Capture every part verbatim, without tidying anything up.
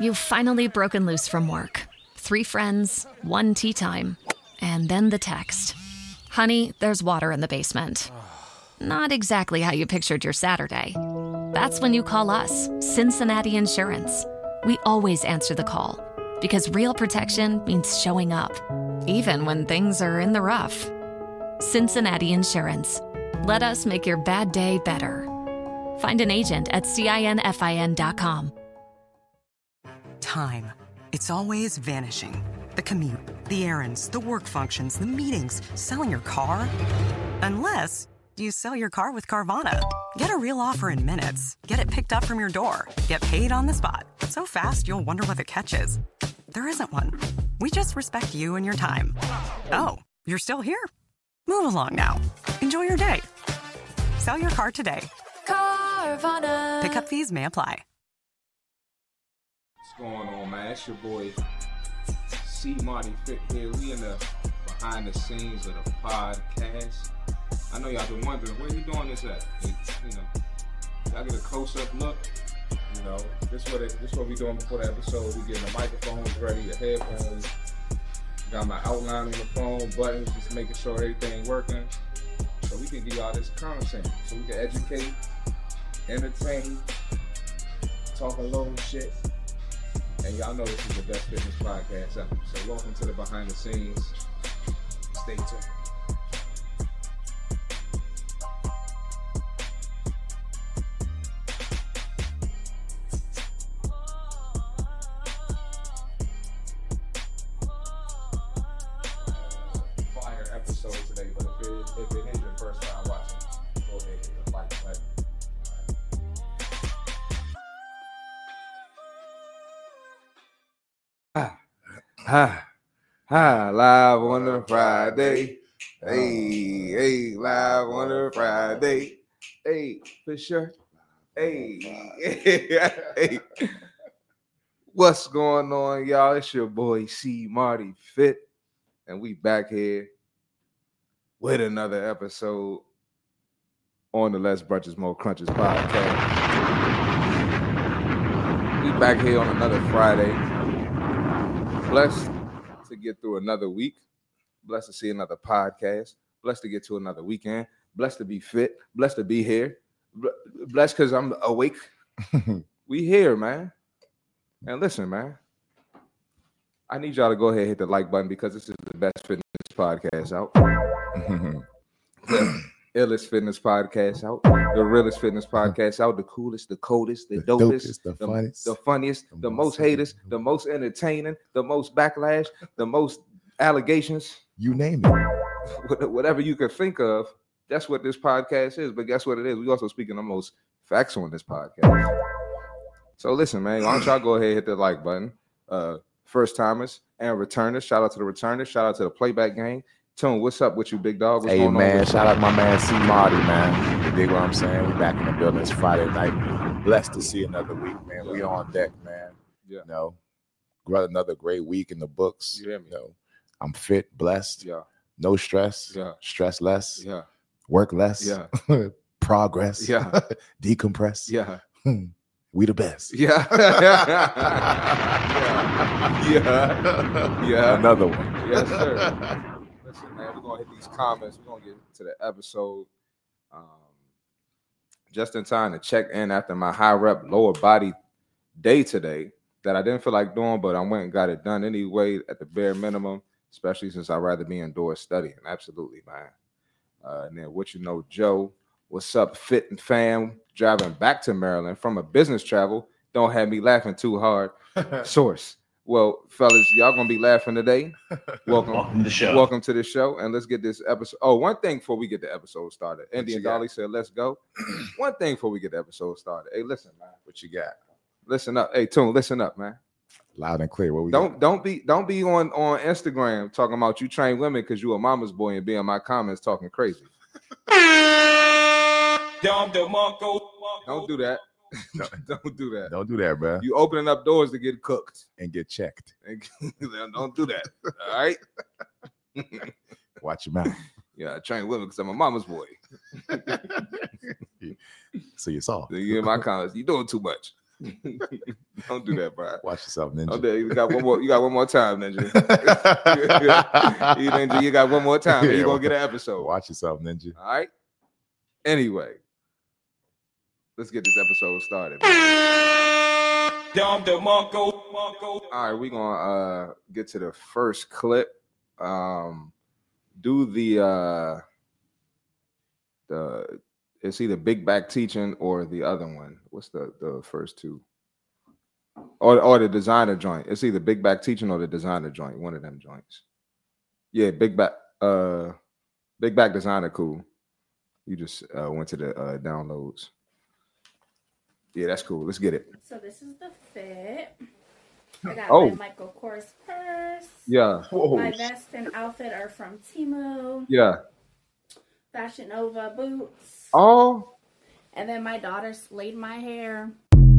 You've finally broken loose from work. Three friends, one tea time, and then the text. Honey, there's water in the basement. Not exactly how you pictured your Saturday. That's when you call us, Cincinnati Insurance. We always answer the call because real protection means showing up, even when things are in the rough. Cincinnati Insurance. Let us make your bad day better. Find an agent at cinfin dot com. Time. It's always vanishing. The commute, the errands, the work functions, the meetings, selling your car. Unless you sell your car with Carvana. Get a real offer in minutes. Get it picked up from your door. Get paid on the spot. So fast, you'll wonder what the catch is. There isn't one. We just respect you and your time. Oh, you're still here? Move along now. Enjoy your day. Sell your car today. Carvana. Pickup fees may apply. What's going on, man? It's your boy C. Marty Fit here. We in the behind the scenes of the podcast. I know y'all been wondering, where you doing this at? You know, y'all get a close-up look. You know, this what it, this what we doing before the episode. We getting the microphones ready, the headphones. Got my outline on the phone, buttons, just making sure everything working. So we can give y'all this content, so we can educate, entertain, talk a little shit. And y'all know this is the best fitness podcast ever. So welcome to the behind the scenes. Stay tuned. Fire episode today, but if it, if it is your first time watching, go ahead and hit the like button. Ha, ha, ha, live on a Friday. Hey, hey, live on a Friday. Hey, for sure. Hey, hey. What's going on, y'all? It's your boy C. Marty Fit, and we back here with another episode on the Less Brunches, More Crunches podcast. We back here on another Friday. Blessed to get through another week. Blessed to see another podcast. Blessed to get to another weekend. Blessed to be fit. Blessed to be here. Blessed because I'm awake. We here, man. And listen, man. I need y'all to go ahead and hit the like button because this is the best fitness podcast out. The illest fitness podcast out. The realest fitness podcast out. The coolest, the coldest, the, the dopest, dopest, the, the funniest, the, funniest, the, the most haters, the most entertaining, the most backlash, the most allegations. You name it. Whatever you can think of, that's what this podcast is. But guess what it is? We also speaking the most facts on this podcast. So listen, man, why don't y'all go ahead and hit the like button. Uh, first timers and returners. Shout out to the returners. Shout out to the playback gang. Tune, what's up with you, big dog? What's hey, going man, on shout out my man C. Marty, man. You dig what I'm saying? We back in the building. It's Friday night. Blessed to see another week, man. Yeah. We on deck, man. Yeah. You know, another great week in the books. You hear me? You know, I'm fit, blessed. Yeah. No stress. Yeah. Stress less. Yeah. Work less. Yeah. Progress. Yeah. Decompress. Yeah. We the best. Yeah. yeah. Yeah. Yeah. Another one. Yes, sir. Listen, man, we're gonna hit these comments. We're gonna get to the episode. Um, just in time to check in after my high rep lower body day today that I didn't feel like doing, but I went and got it done anyway at the bare minimum, especially since I'd rather be indoors studying. Absolutely, man. Uh, and then what you know, Joe, what's up, fit and fam? Driving back to Maryland from a business travel. Don't have me laughing too hard. Source. Well, fellas, y'all gonna be laughing today. Welcome, welcome to the show. Welcome to the show, and let's get this episode. Oh, one thing before we get the episode started. Andy and Dolly said, "Let's go." One thing before we get the episode started. Hey, listen, man. What you got? Listen up. Hey, Tune, listen up, man. Loud and clear. What we don't got? don't be don't be on on Instagram talking about you train women because you a mama's boy and be in my comments talking crazy. Don't do that. No, don't do that. Don't do that, bro. You opening up doors to get cooked and get checked. Don't do that. All right. Watch your mouth. Yeah, I train women because I'm a mama's boy. So you saw. You in my comments. You doing too much. Don't do that, bro. Watch yourself, Ninja. Oh, there, you got one more. You got one more time, Ninja. you, Ninja, you got one more time. Yeah, You're gonna get an episode. Watch yourself, Ninja. All right. Anyway, let's get this episode started. All right, we're gonna uh, get to the first clip. Um, do the uh, the it's either Big Back Teaching or the other one. What's the the first two? Or or the designer joint. It's either Big Back Teaching or the designer joint. One of them joints. Yeah, Big Back. Uh, Big Back Designer, cool. You just uh, went to the uh, downloads. Yeah, that's cool. Let's get it. So this is the fit. I got Oh. my Michael Kors purse. Yeah. My vest and outfit are from Temu. Yeah. Fashion Nova boots. Oh. And then my daughter slayed my hair.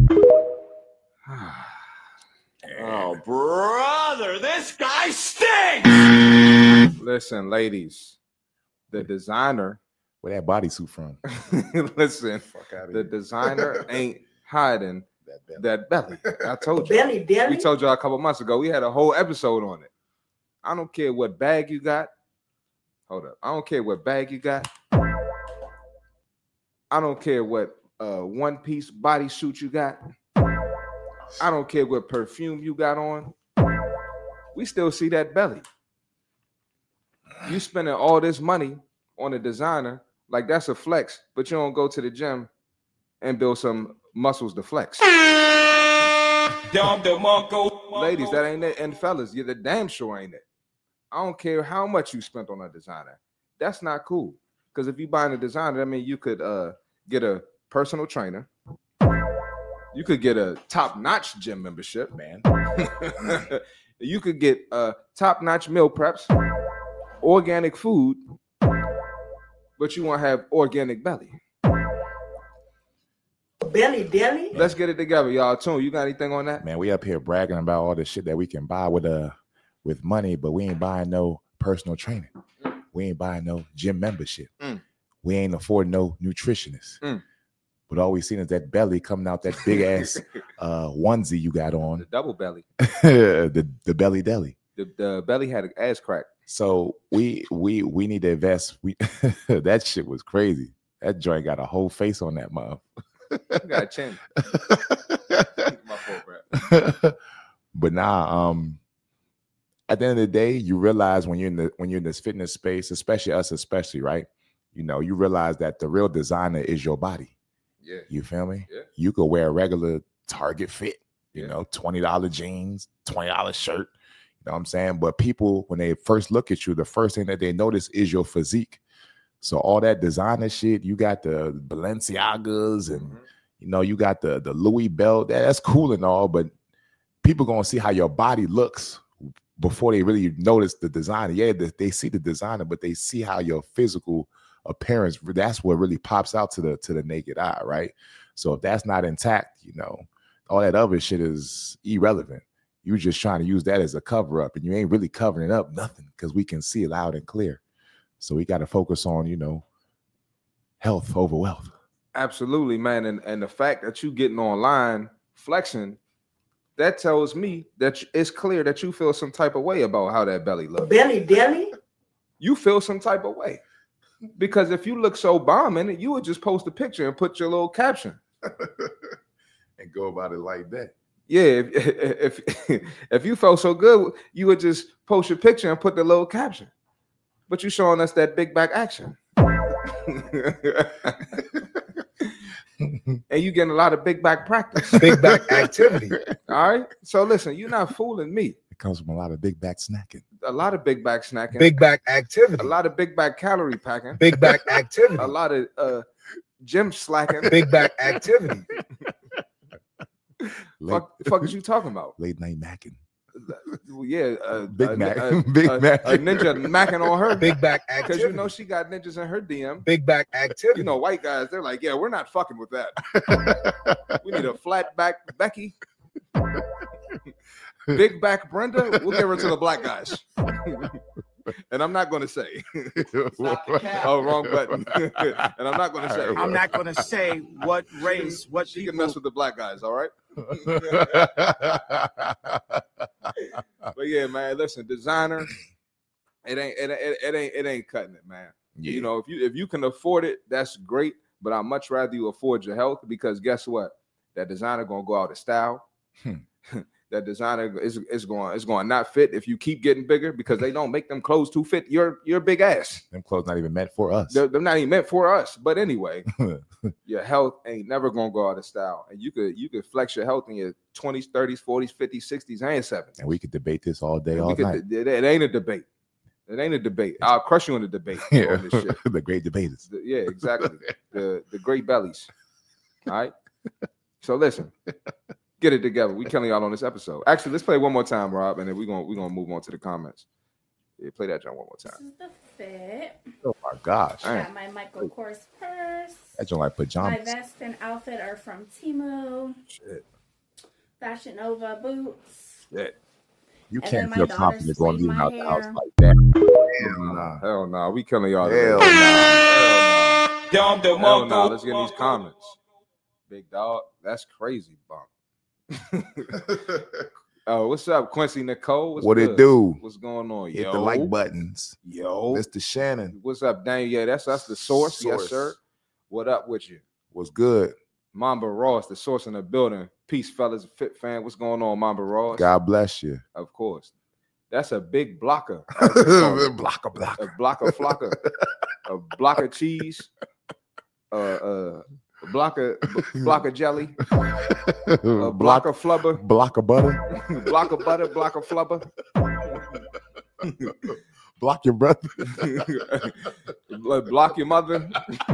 Oh, brother, this guy stinks! Listen, ladies, the designer. Where that bodysuit from? Listen, Fuck out of the here. designer ain't hiding That belly. that belly. I told you. Belly, belly. We told you a couple months ago. We had a whole episode on it. I don't care what bag you got. Hold up. I don't care what bag you got. I don't care what uh, one-piece bodysuit you got. I don't care what perfume you got on. We still see that belly. You spending all this money on a designer, like that's a flex, but you don't go to the gym and build some muscles to flex. Ladies, that ain't it. And fellas, you're the damn sure ain't it. I don't care how much you spent on a designer. That's not cool. Because if you buying a designer, I mean, you could uh, get a personal trainer. You could get a top-notch gym membership, man. You could get uh, top-notch meal preps, organic food, but you want to have organic belly. Belly, belly. Let's get it together, y'all. Tune, you got anything on that? Man, we up here bragging about all the shit that we can buy with uh with money, but we ain't buying no personal training. Mm. We ain't buying no gym membership. Mm. We ain't affording no nutritionist. Mm. But all we seen is that belly coming out, that big ass uh onesie you got The on. double belly. the the belly deli. The, the belly had an ass crack. So we we we need to invest. We that shit was crazy. That joint got a whole face on that mother. You got a chin. My fault, bro. But nah, um, at the end of the day, you realize when you're in the when you're in this fitness space, especially us, especially right, you know, you realize that the real designer is your body. Yeah. You feel me? Yeah. You could wear a regular Target fit, you Yeah. know, twenty dollar jeans, twenty dollar shirt. You know what I'm saying? But people, when they first look at you, the first thing that they notice is your physique. So all that designer shit, you got the Balenciagas and Mhm. you know, you got the the Louis belt. That- That's cool and all, but people gonna see how your body looks before they really notice the designer. Yeah, they, they see the designer, but they see how your physical appearance. That's what really pops out to the to the naked eye, right? So if that's not intact, you know, all that other shit is irrelevant. You're just trying to use that as a cover up, and you ain't really covering up nothing because we can see it loud and clear. So we got to focus on, you know, health over wealth. Absolutely, man. And and the fact that you getting online flexing, that tells me that you- it's clear that you feel some type of way about how that belly looks. Belly, belly. You feel some type of way. Because if you look so bombing, you would just post a picture and put your little caption. And go about it like that. Yeah, if, if if you felt so good, you would just post your picture and put the little caption. But you showing us that big back action. And you getting a lot of big back practice. Big back activity. All right. So listen, you're not fooling me. It comes from a lot of big back snacking. A lot of big back snacking. Big back activity. A lot of big back calorie packing. Big back activity. A lot of uh, gym slacking. Big back activity. Late, Fuck, fuck is you talking about? late night macking. Well, yeah, uh, Big uh, Mac. uh, Big uh, Mac. A ninja macking on her Big back because activity. you know she got ninjas in her D M. Big back activity. You know, white guys, they're like, yeah, we're not fucking with that. We need a flat back Becky, big back Brenda. We'll give her to the black guys. And I'm not going to say. Oh, wrong button. And I'm not going to say. I'm not going to say what race, what She can people. mess with the black guys, all right? But yeah, man, listen, designer, it ain't it, it, it ain't it ain't cutting it, man. Yeah. You know, if you if you can afford it, that's great. But I'd much rather you afford your health, because guess what? That designer gonna go out of style. Hmm. That designer is is going is going to not fit if you keep getting bigger, because they don't make them clothes to fit your your big ass. Them clothes not even meant for us. They're, they're not even meant for us. But anyway, your health ain't never gonna go out of style, and you could you could flex your health in your twenties, thirties, forties, fifties, sixties, and seventies. And we could debate this all day, And all we could, night. it, it ain't a debate. It ain't a debate. I'll crush you in the debate. Yeah. On this shit. The great debaters. The- yeah, exactly. the the great bellies. All right. So listen, get it together. We killing y'all on this episode. Actually, let's play one more time, Rob, and then we're gonna we're gonna move on to the comments. Yeah, play that John one more This time. is the fit. Oh my gosh. I got my Michael Kors purse. That joint like My pajamas. vest and outfit are from Temu. Shit. Fashion Nova boots. Shit. You And can't then feel my confident daughter going leaving slayed out my the house hair. like that. Hell nah. Hell no. We killing y'all. Hell today. nah. Hell no. Hell no. Let's get in these comments. Big dog. That's crazy, bump. Oh, what's up, Quincy Nicole? What's What it good? do? What's going on? Hit Yo. the like buttons. Yo. Mister Shannon. What's up, Daniel? Yeah, that's us, the source. Yes, Source. sir. What up with you? Was good. Mamba Ross, the source in the building. Peace, fellas. Fit fan. What's going on, Mamba Ross? God bless you. Of course. That's a big blocker. as they call it. blocker, blocker. A blocker flocker. A block of cheese. Uh, uh, a block of block of jelly. A block block, of flubber. block of butter. Block of butter. Block of flubber. Block your brother. Block your mother.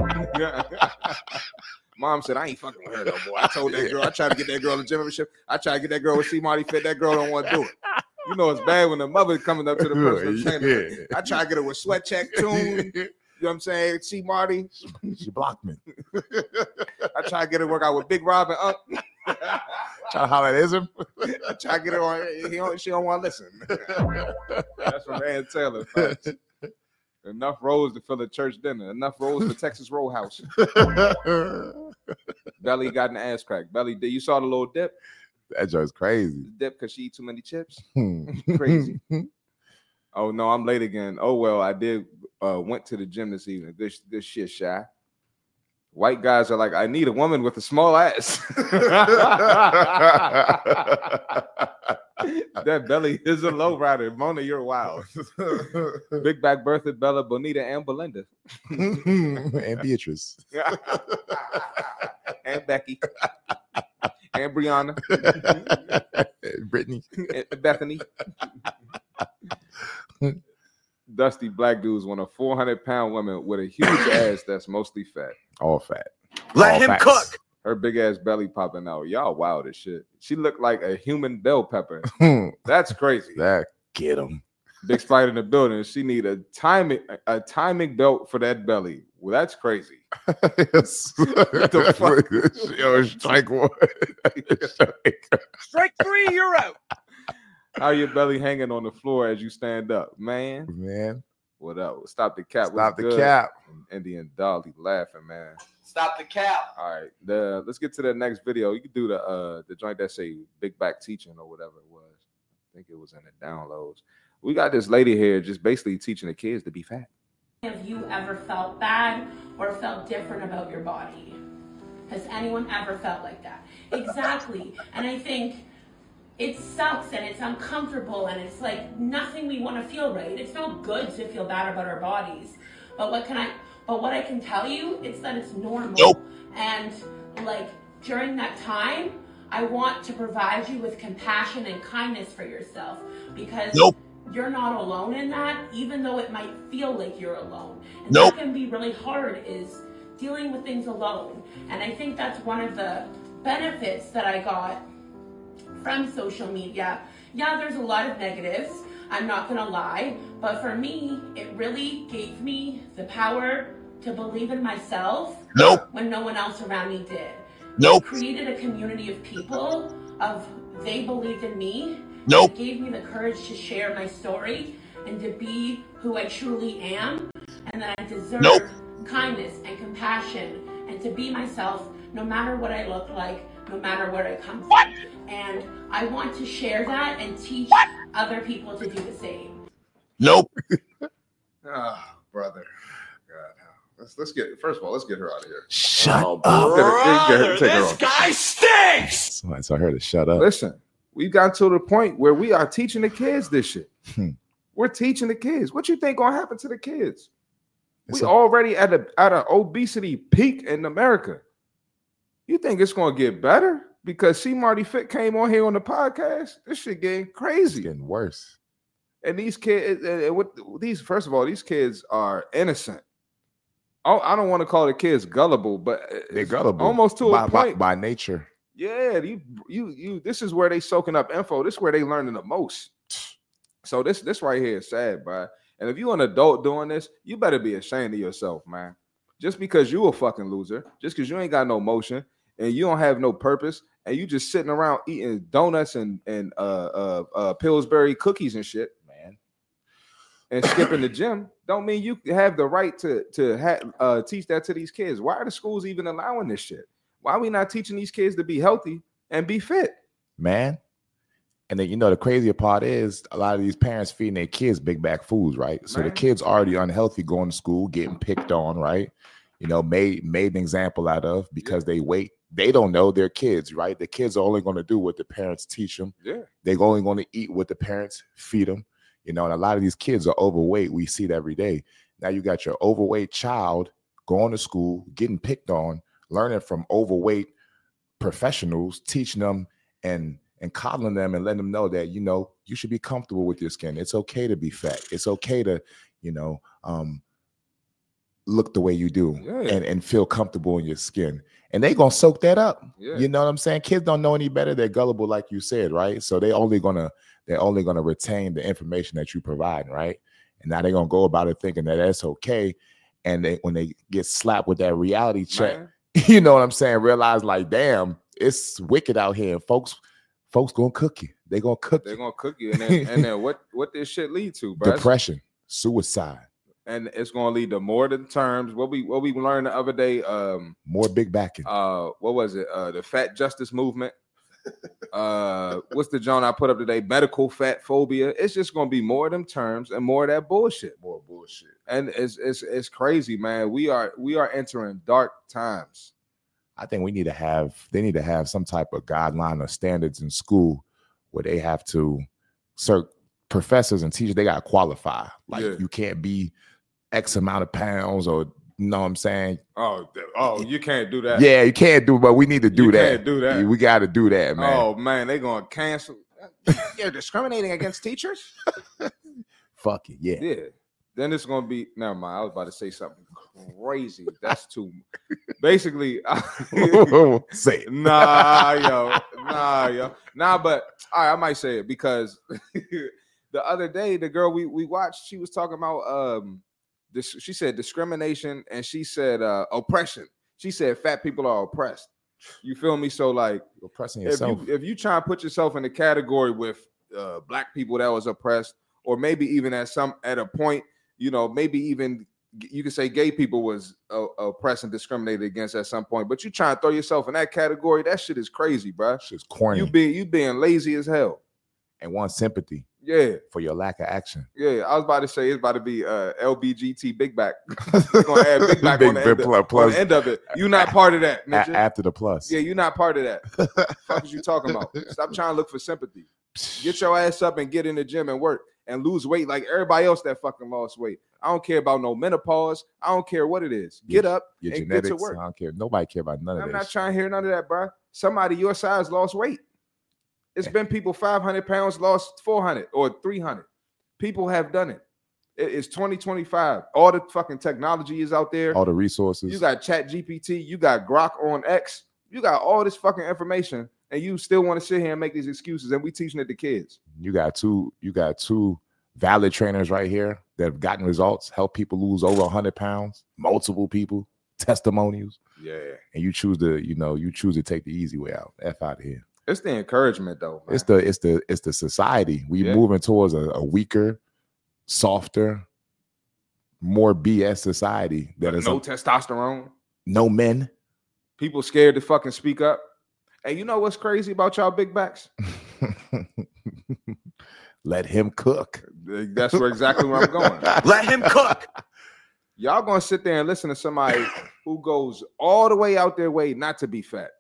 Mom said, I ain't fucking with her no more. I told that girl, I tried to get that girl a gym membership. I tried to get that girl with C Marty Fit. That girl don't want to do it. You know it's bad when the mother coming up to the personal trainer. Yeah. I tried to get her with Sweat Check Tune. You know what I'm saying? C Marty. She blocked me. I tried to get her to work out with Big Rob and Up. Try to holler at him. I tried to get her on. He don't, she don't want to listen. That's from Ann Taylor. Facts. Enough rolls to fill a church dinner. Enough rolls for Texas Roadhouse. Belly got an ass crack. Belly, did you saw the little dip? That joint's crazy. The dip because she eat too many chips. Hmm. Crazy. Oh no, I'm late again. Oh well, I did uh went to the gym this evening. Good, good shit, Shy. White guys are like, I need a woman with a small ass. That belly is a low rider. Mona, you're wild. Big back Bertha, Bella, Bonita, and Belinda. And Beatrice. And Becky. And Brianna. Brittany. And Bethany. Dusty black dudes want a four hundred pound woman with a huge ass that's mostly fat. All fat. Let All him facts. cook. Her big ass belly popping out. Y'all wild as shit. She looked like a human bell pepper. That's crazy. That get him. Big Spider in the building. She need a timing a timing belt for that belly. Well, that's crazy. Yes. What the fuck? Yo, strike one. Strike three, you're out. How your belly hanging on the floor as you stand up, man? Man, What up? Stop the cap. stop What's the good? cap. Indian Dolly laughing, man. Stop the cap. All right, the let's get to the next video. You can do the uh the joint that say big back teaching or whatever it was. I think it was in the downloads. We got this lady here just basically teaching the kids to be fat. Have you ever felt bad or felt different about your body? Has anyone ever felt like that? Exactly. And I think it sucks and it's uncomfortable and it's like nothing we want to feel, right? It's not good to feel bad about our bodies. But what can I but what I can tell you is that it's normal. Nope. And like during that time, I want to provide you with compassion and kindness for yourself because Nope. you're not alone in that, even though it might feel like you're alone. And Nope. that can be really hard is dealing with things alone. And I think that's one of the benefits that I got from social media. Yeah, there's a lot of negatives, I'm not gonna lie, but for me, it really gave me the power to believe in myself Nope. when no one else around me did. Nope. It created a community of people of they believed in me. Nope. It gave me the courage to share my story and to be who I truly am, and that I deserve Nope. kindness and compassion and to be myself no matter what I look like, no matter where I come from. What? And I want to share that and teach what? other people to do the same. Nope. Ah, oh, brother. God. Let's let's get first of all, let's get her out of here. Shut oh, up. Brother, this guy stinks. Somebody told her to shut up. Listen, we've gotten to the point where we are teaching the kids this shit. Hmm. We're teaching the kids. What you think gonna happen to the kids? It's we a- already at a at an obesity peak in America. You think it's gonna get better? Because C Marty Fit came on here on the podcast. This shit getting crazy. It's getting worse. And these kids, and what these first of all, these kids are innocent. Oh, I don't want to call the kids gullible, but they're gullible almost to by, a point by, by nature. Yeah, you you you. This is where they soaking up info. This is where they learning the most. So this this right here is sad, bro. And if you an adult doing this, you better be ashamed of yourself, man. Just because you a fucking loser, just because you ain't got no motion and you don't have no purpose, and you just sitting around eating donuts and and uh uh, uh Pillsbury cookies and shit, man, and skipping the gym, don't mean you have the right to to ha- uh, teach that to these kids. Why are the schools even allowing this shit? Why are we not teaching these kids to be healthy and be fit, man? And then, you know, the crazier part is a lot of these parents feeding their kids big bag foods, right? So Man. the kids already unhealthy going to school, getting picked on, right? You know, made made an example out of because yeah. they wait. They don't know their kids, right? The kids are only going to do what the parents teach them. Yeah. They're only going to eat what the parents feed them. You know, and a lot of these kids are overweight. We see it every day. Now you got your overweight child going to school, getting picked on, learning from overweight professionals, teaching them and and coddling them and letting them know that, you know, you should be comfortable with your skin. It's okay to be fat. It's okay to, you know, um, look the way you do yeah. and, and feel comfortable in your skin. And they going to soak that up. Yeah. You know what I'm saying? Kids don't know any better. They're gullible, like you said, right? So they only going to, they're only going to retain the information that you provide, right? And now they're going to go about it thinking that that's okay. And they, when they get slapped with that reality check, Man. you know what I'm saying? Realize like, damn, it's wicked out here. And folks, folks gonna cook you. They gonna cook They're you. gonna cook you. And then, and then what, what this shit lead to, bro? Depression, suicide. And it's gonna lead to more than terms. What we what we learned the other day, um, more big backing. Uh, what was it? Uh, the fat justice movement. uh, what's the John I put up today? Medical fat phobia. It's just gonna be more of them terms and more of that bullshit. More bullshit. And it's it's it's crazy, man. We are we are entering dark times. I think we need to have they need to have some type of guideline or standards in school where they have to certain professors and teachers, they got to qualify. Like Yeah. you can't be X amount of pounds or you know what I'm saying? Oh, th- oh, you can't do that. Yeah, you can't do, but we need to do You that. can't do that. We got to do that, man. Oh man, they gonna cancel. You're discriminating against teachers. Fuck it, yeah. Yeah. Then it's gonna be. Never mind. I was about to say something crazy. That's too. Basically, say it. Nah, yo, nah, yo, nah. But all right, I might say it because the other day the girl we we watched, she was talking about um, this. She said discrimination, and she said uh, oppression. She said fat people are oppressed. You feel me? So like oppressing if yourself. you if you try and put yourself in the category with uh, black people that was oppressed, or maybe even at some at a point, you know, maybe even you could say gay people was uh, oppressed and discriminated against at some point. But you try and throw yourself in that category, that shit is crazy, bro. Shit's corny. You being you being lazy as hell and want sympathy. Yeah, for your lack of action. Yeah, I was about to say it's about to be uh, L B G T Big Back. We're gonna add Big Back Big on, the Big end plus, of, plus. on the end of it. You're not part of that, A- midget. after the plus. Yeah, you're not part of that. What is you talking about? Stop trying to look for sympathy. Get your ass up and get in the gym and work and lose weight like everybody else that fucking lost weight. I don't care about no menopause. I don't care what it is. Get Your- up Your and genetics. get to work. I don't care. Nobody care about none of I'm this. not trying to hear none of that, bro. Somebody your size lost weight. It's been people five hundred pounds lost four hundred or three hundred. People have done it. It- It's twenty twenty-five. All the fucking technology is out there. All the resources. You got Chat G P T. You got Grok on X. You got all this fucking information, and you still want to sit here and make these excuses, and we teaching it to kids. You got two. You got two valid trainers right here that have gotten results, help people lose over one hundred pounds, multiple people, testimonials. Yeah. And you choose to, you know, you choose to take the easy way out. F out of here. It's the encouragement, though. Man. It's the it's the it's the society. We Yeah. moving towards a, a weaker, softer, more B S society that is no a- testosterone. no men. People scared to fucking speak up. Hey, you know what's crazy about y'all big backs? Let him cook. That's where exactly where I'm going. Let him cook. Y'all gonna sit there and listen to somebody who goes all the way out their way not to be fat.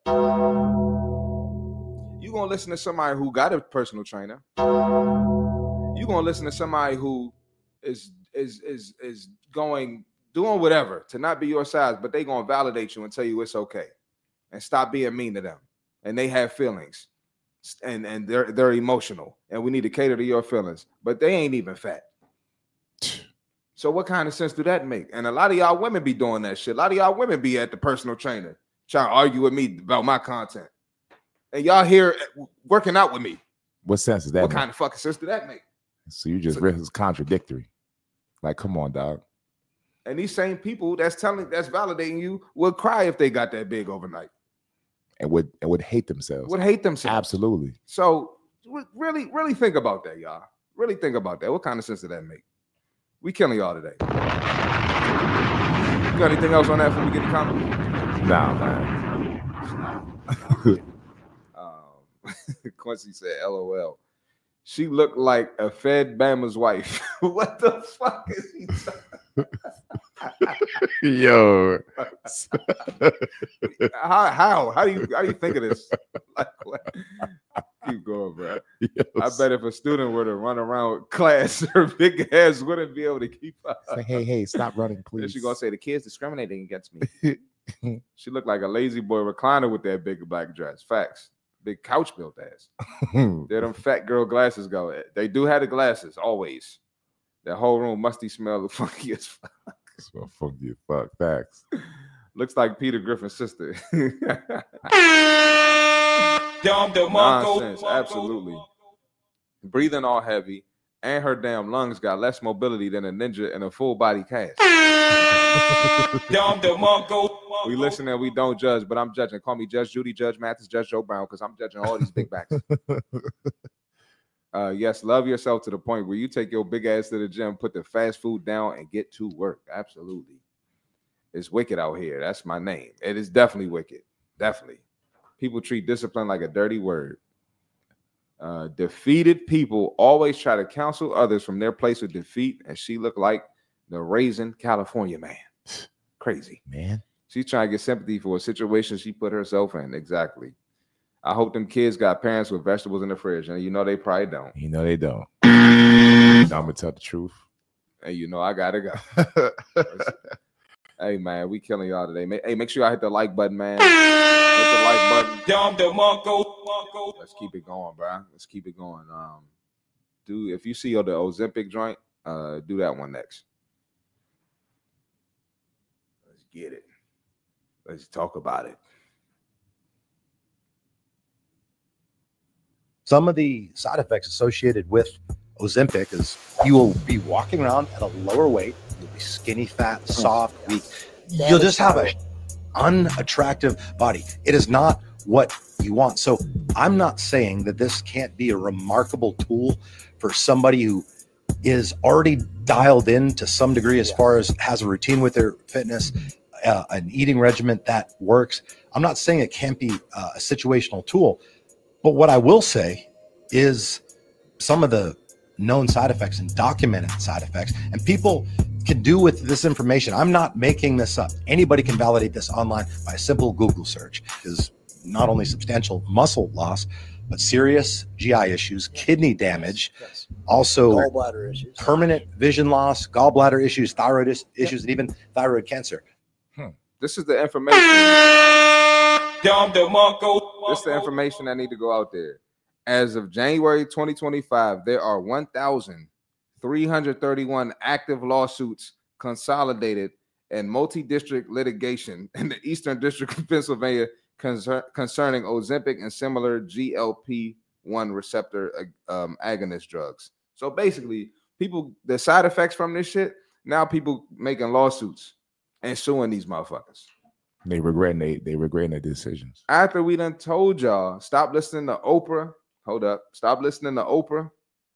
You gonna listen to somebody who got a personal trainer. You gonna listen to somebody who is is is is going doing whatever to not be your size, but they gonna validate you and tell you it's okay, and stop being mean to them. And they have feelings, and and they're they're emotional, and we need to cater to your feelings. But they ain't even fat. So what kind of sense do that make? And a lot of y'all women be doing that shit. A lot of y'all women be at the personal trainer trying to argue with me about my content. And y'all here working out with me. What sense is that? What make? kind of fucking sense do that make? So you just so, it's contradictory. Like, come on, dog. And these same people that's telling, that's validating you would cry if they got that big overnight. And would and would hate themselves. Would hate themselves. Absolutely. So really, really think about that, y'all. Really think about that. What kind of sense did that make? We killing y'all today. You got anything else on that before we get to comment? Nah, man. um, Quincy said, L O L. She looked like a Fed Bama's wife. What the fuck is he talking? Yo. how, how? How do you how do you think of this? Like, what? Keep going, bro. Yes. I bet if a student were to run around class, her big ass wouldn't be able to keep up. Say, hey, hey, stop running, please. Then she gonna say the kids discriminating against me. She looked like a lazy boy recliner with that big black dress. Facts. Big couch built ass. There them fat girl glasses go. They do have the glasses always. That whole room musty smell of funky as fuck. Smell funky as fuck. Facts. Looks like Peter Griffin's sister. Nonsense, absolutely. Breathing all heavy, and her damn lungs got less mobility than a ninja in a full body cast. We listen and we don't judge, but I'm judging. Call me Judge Judy, Judge Mathis, Judge Joe Brown, because I'm judging all these big backs. Uh, yes, love yourself to the point where you take your big ass to the gym, put the fast food down, and get to work. Absolutely. It's wicked out here. That's my name. It is definitely wicked. Definitely. People treat discipline like a dirty word. Uh, defeated people always try to counsel others from their place of defeat, and she looked like the Raisin California man. Crazy. Man. She's trying to get sympathy for a situation she put herself in. Exactly. I hope them kids got parents with vegetables in the fridge, and you know they probably don't. You know they don't. I'm gonna tell the truth. And you know I gotta go. Hey man, we killing y'all today. Hey, make sure y'all hit the like button, man. Hit the like button. Let's keep it going, bro. Let's keep it going. Um, do if you see the Ozempic joint, uh, do that one next. Let's get it. Let's talk about it. Some of the side effects associated with Ozempic is you will be walking around at a lower weight. You'll be skinny, fat, soft, weak. You'll just have an unattractive body. It is not what you want. So I'm not saying that this can't be a remarkable tool for somebody who is already dialed in to some degree as far as has a routine with their fitness, uh, an eating regimen that works. I'm not saying it can't be uh, a situational tool. But what I will say is some of the known side effects and documented side effects, and people can do with this information. I'm not making this up. Anybody can validate this online by a simple Google search. Is not only substantial muscle loss, but serious G I issues, kidney damage, yes. also gallbladder issues, permanent vision loss, gallbladder issues, thyroid is- issues, and even thyroid cancer. Hmm. This is the information. This is the information that need to go out there. As of January twenty twenty-five, there are one thousand three hundred thirty-one active lawsuits consolidated and multi-district litigation in the Eastern District of Pennsylvania concern, concerning Ozempic and similar G L P one receptor um, agonist drugs. So basically, people, the side effects from this shit, now people making lawsuits and suing these motherfuckers. They regretting they they regretting their decisions. After we done told y'all, stop listening to Oprah. Hold up. Stop listening to Oprah.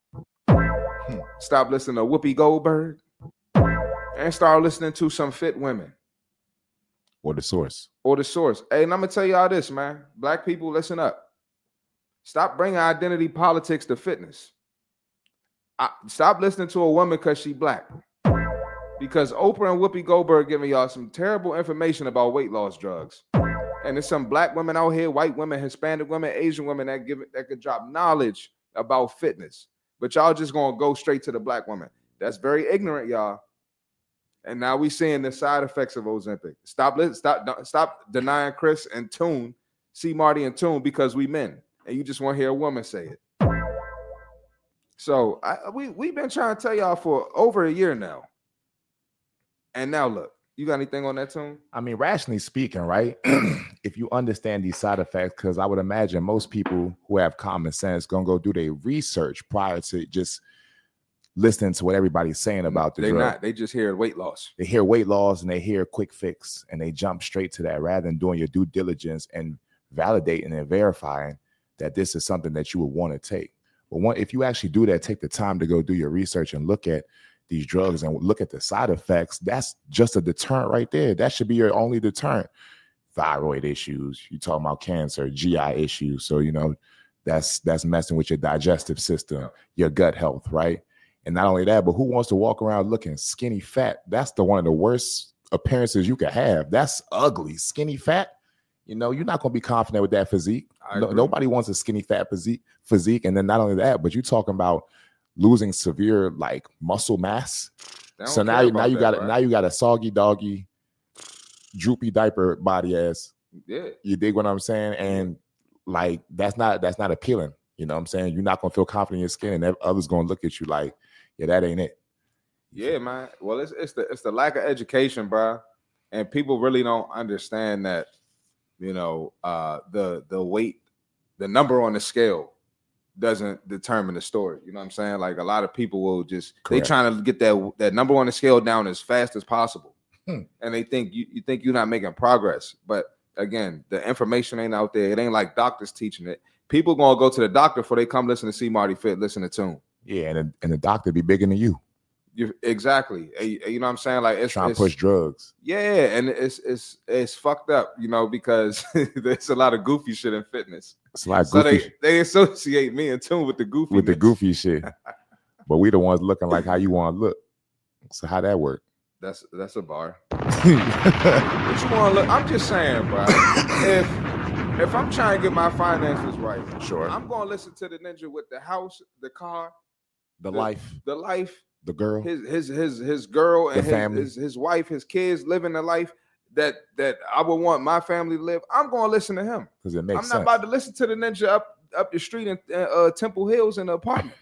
Stop listening to Whoopi Goldberg. And start listening to some fit women. or the source. Or the source. Hey, and I'm gonna tell y'all this, man. Black people, listen up. Stop bringing identity politics to fitness. I, stop listening to a woman because she black. Because Oprah and Whoopi Goldberg giving y'all some terrible information about weight loss drugs. And there's some black women out here, white women, Hispanic women, Asian women that give it that could drop knowledge about fitness. But y'all just gonna go straight to the black woman. That's very ignorant, y'all. And now we seeing the side effects of Ozempic. Stop, stop, stop denying Chris and Tune, C Marty and Tune because we men, and you just want to hear a woman say it. So I, we we've been trying to tell y'all for over a year now. And now look, you got anything on that, Tune? I mean, rationally speaking, right? If you understand these side effects, because I would imagine most people who have common sense gonna go do their research prior to just listening to what everybody's saying about the They're drug. not. They just hear weight loss. They hear weight loss and they hear quick fix and they jump straight to that rather than doing your due diligence and validating and verifying that this is something that you would want to take. But one, if you actually do that, take the time to go do your research and look at these drugs and look at the side effects, that's just a deterrent right there. That should be your only deterrent. Thyroid issues, you talking about cancer, G I issues. So, you know, that's that's messing with your digestive system, your gut health, right? And not only that, but who wants to walk around looking skinny fat? That's the one of the worst appearances you could have. That's ugly, skinny fat. You know, you're not going to be confident with that physique. No, nobody wants a skinny fat physique, physique. And then not only that, but you're talking about losing severe like muscle mass. So now, now you got right? now you got a soggy doggy, droopy diaper body ass. Yeah, you dig what I'm saying? And like that's not that's not appealing. You know what I'm saying? You're not gonna feel confident in your skin, and others gonna look at you like, yeah, that ain't it. Yeah, man. Well, it's it's the it's the lack of education, bro, and people really don't understand that. You know, uh, the the weight, the number on the scale doesn't determine the story. You know what I'm saying? Like a lot of people will just Correct. They trying to get that that number on the scale down as fast as possible, hmm. and they think you you think you're not making progress. But again, the information ain't out there. It ain't like doctors teaching it. People gonna go to the doctor before they come listen to C Marty Fit, listen to Tune. Yeah, and and the doctor be bigger than you. You exactly. You know what I'm saying? Like it's trying it's, to push drugs. Yeah, and it's it's it's fucked up, you know, because there's a lot of goofy shit in fitness. It's a lot of so goofy. They, they associate me and Tune with the goofy with the goofy shit. But we the ones looking like how you want to look. So how that work? That's that's a bar. What you want to look? I'm just saying, bro. if if I'm trying to get my finances right, sure, I'm gonna listen to the ninja with the house, the car, the, the life, the life. The girl, his his his his girl, and the his, family. His, his wife, his kids living the life that that I would want my family to live. I'm going to listen to him because it makes I'm not sense. about to listen to the ninja up up the street in uh, Temple Hills in the apartment,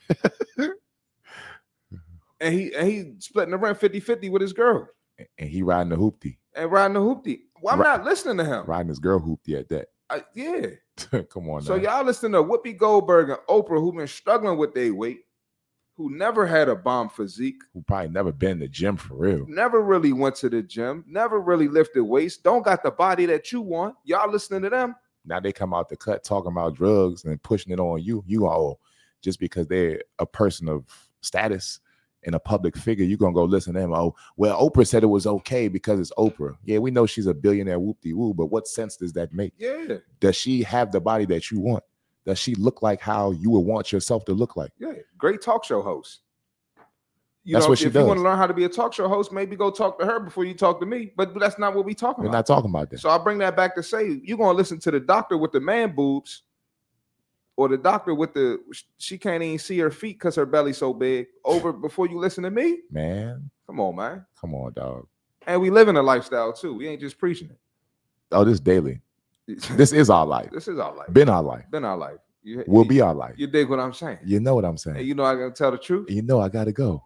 and he and he splitting the rent fifty-fifty with his girl, and he riding the hoopty and riding the hoopty. Well, I'm Ri- not listening to him riding his girl hoopty at that. I, yeah, come on. So now. y'all listen to Whoopi Goldberg and Oprah, who been struggling with their weight. Who never had a bomb physique, who probably never been to the gym for real, never really went to the gym, never really lifted weights, don't got the body that you want. Y'all listening to them? Now they come out the cut talking about drugs and pushing it on you. You all just because they're a person of status and a public figure, you're gonna go listen to them. Oh, well, Oprah said it was okay because it's Oprah. Yeah, we know she's a billionaire whoop-de-woo, but what sense does that make? Yeah. Does she have the body that you want? Does she look like how you would want yourself to look like? Yeah, great talk show host. You that's know, what she if does. you want to learn how to be a talk show host, maybe go talk to her before you talk to me. But that's not what we talking We're about. not talking about that. So I'll bring that back to say you're gonna listen to the doctor with the man boobs, or the doctor with the she can't even see her feet because her belly's so big. Over before you listen to me, man. Come on, man. Come on, dog. And we live in a lifestyle too. We ain't just preaching it. Oh, this daily. This is our life. This is our life. Been our life. Been our life. You, will you, be our life. You dig what I'm saying? You know what I'm saying. And you know I gotta tell the truth. You know I gotta go.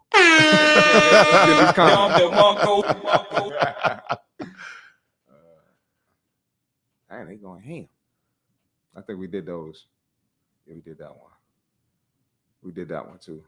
Man, they going ham. I think we did those. Yeah, we did that one. We did that one too.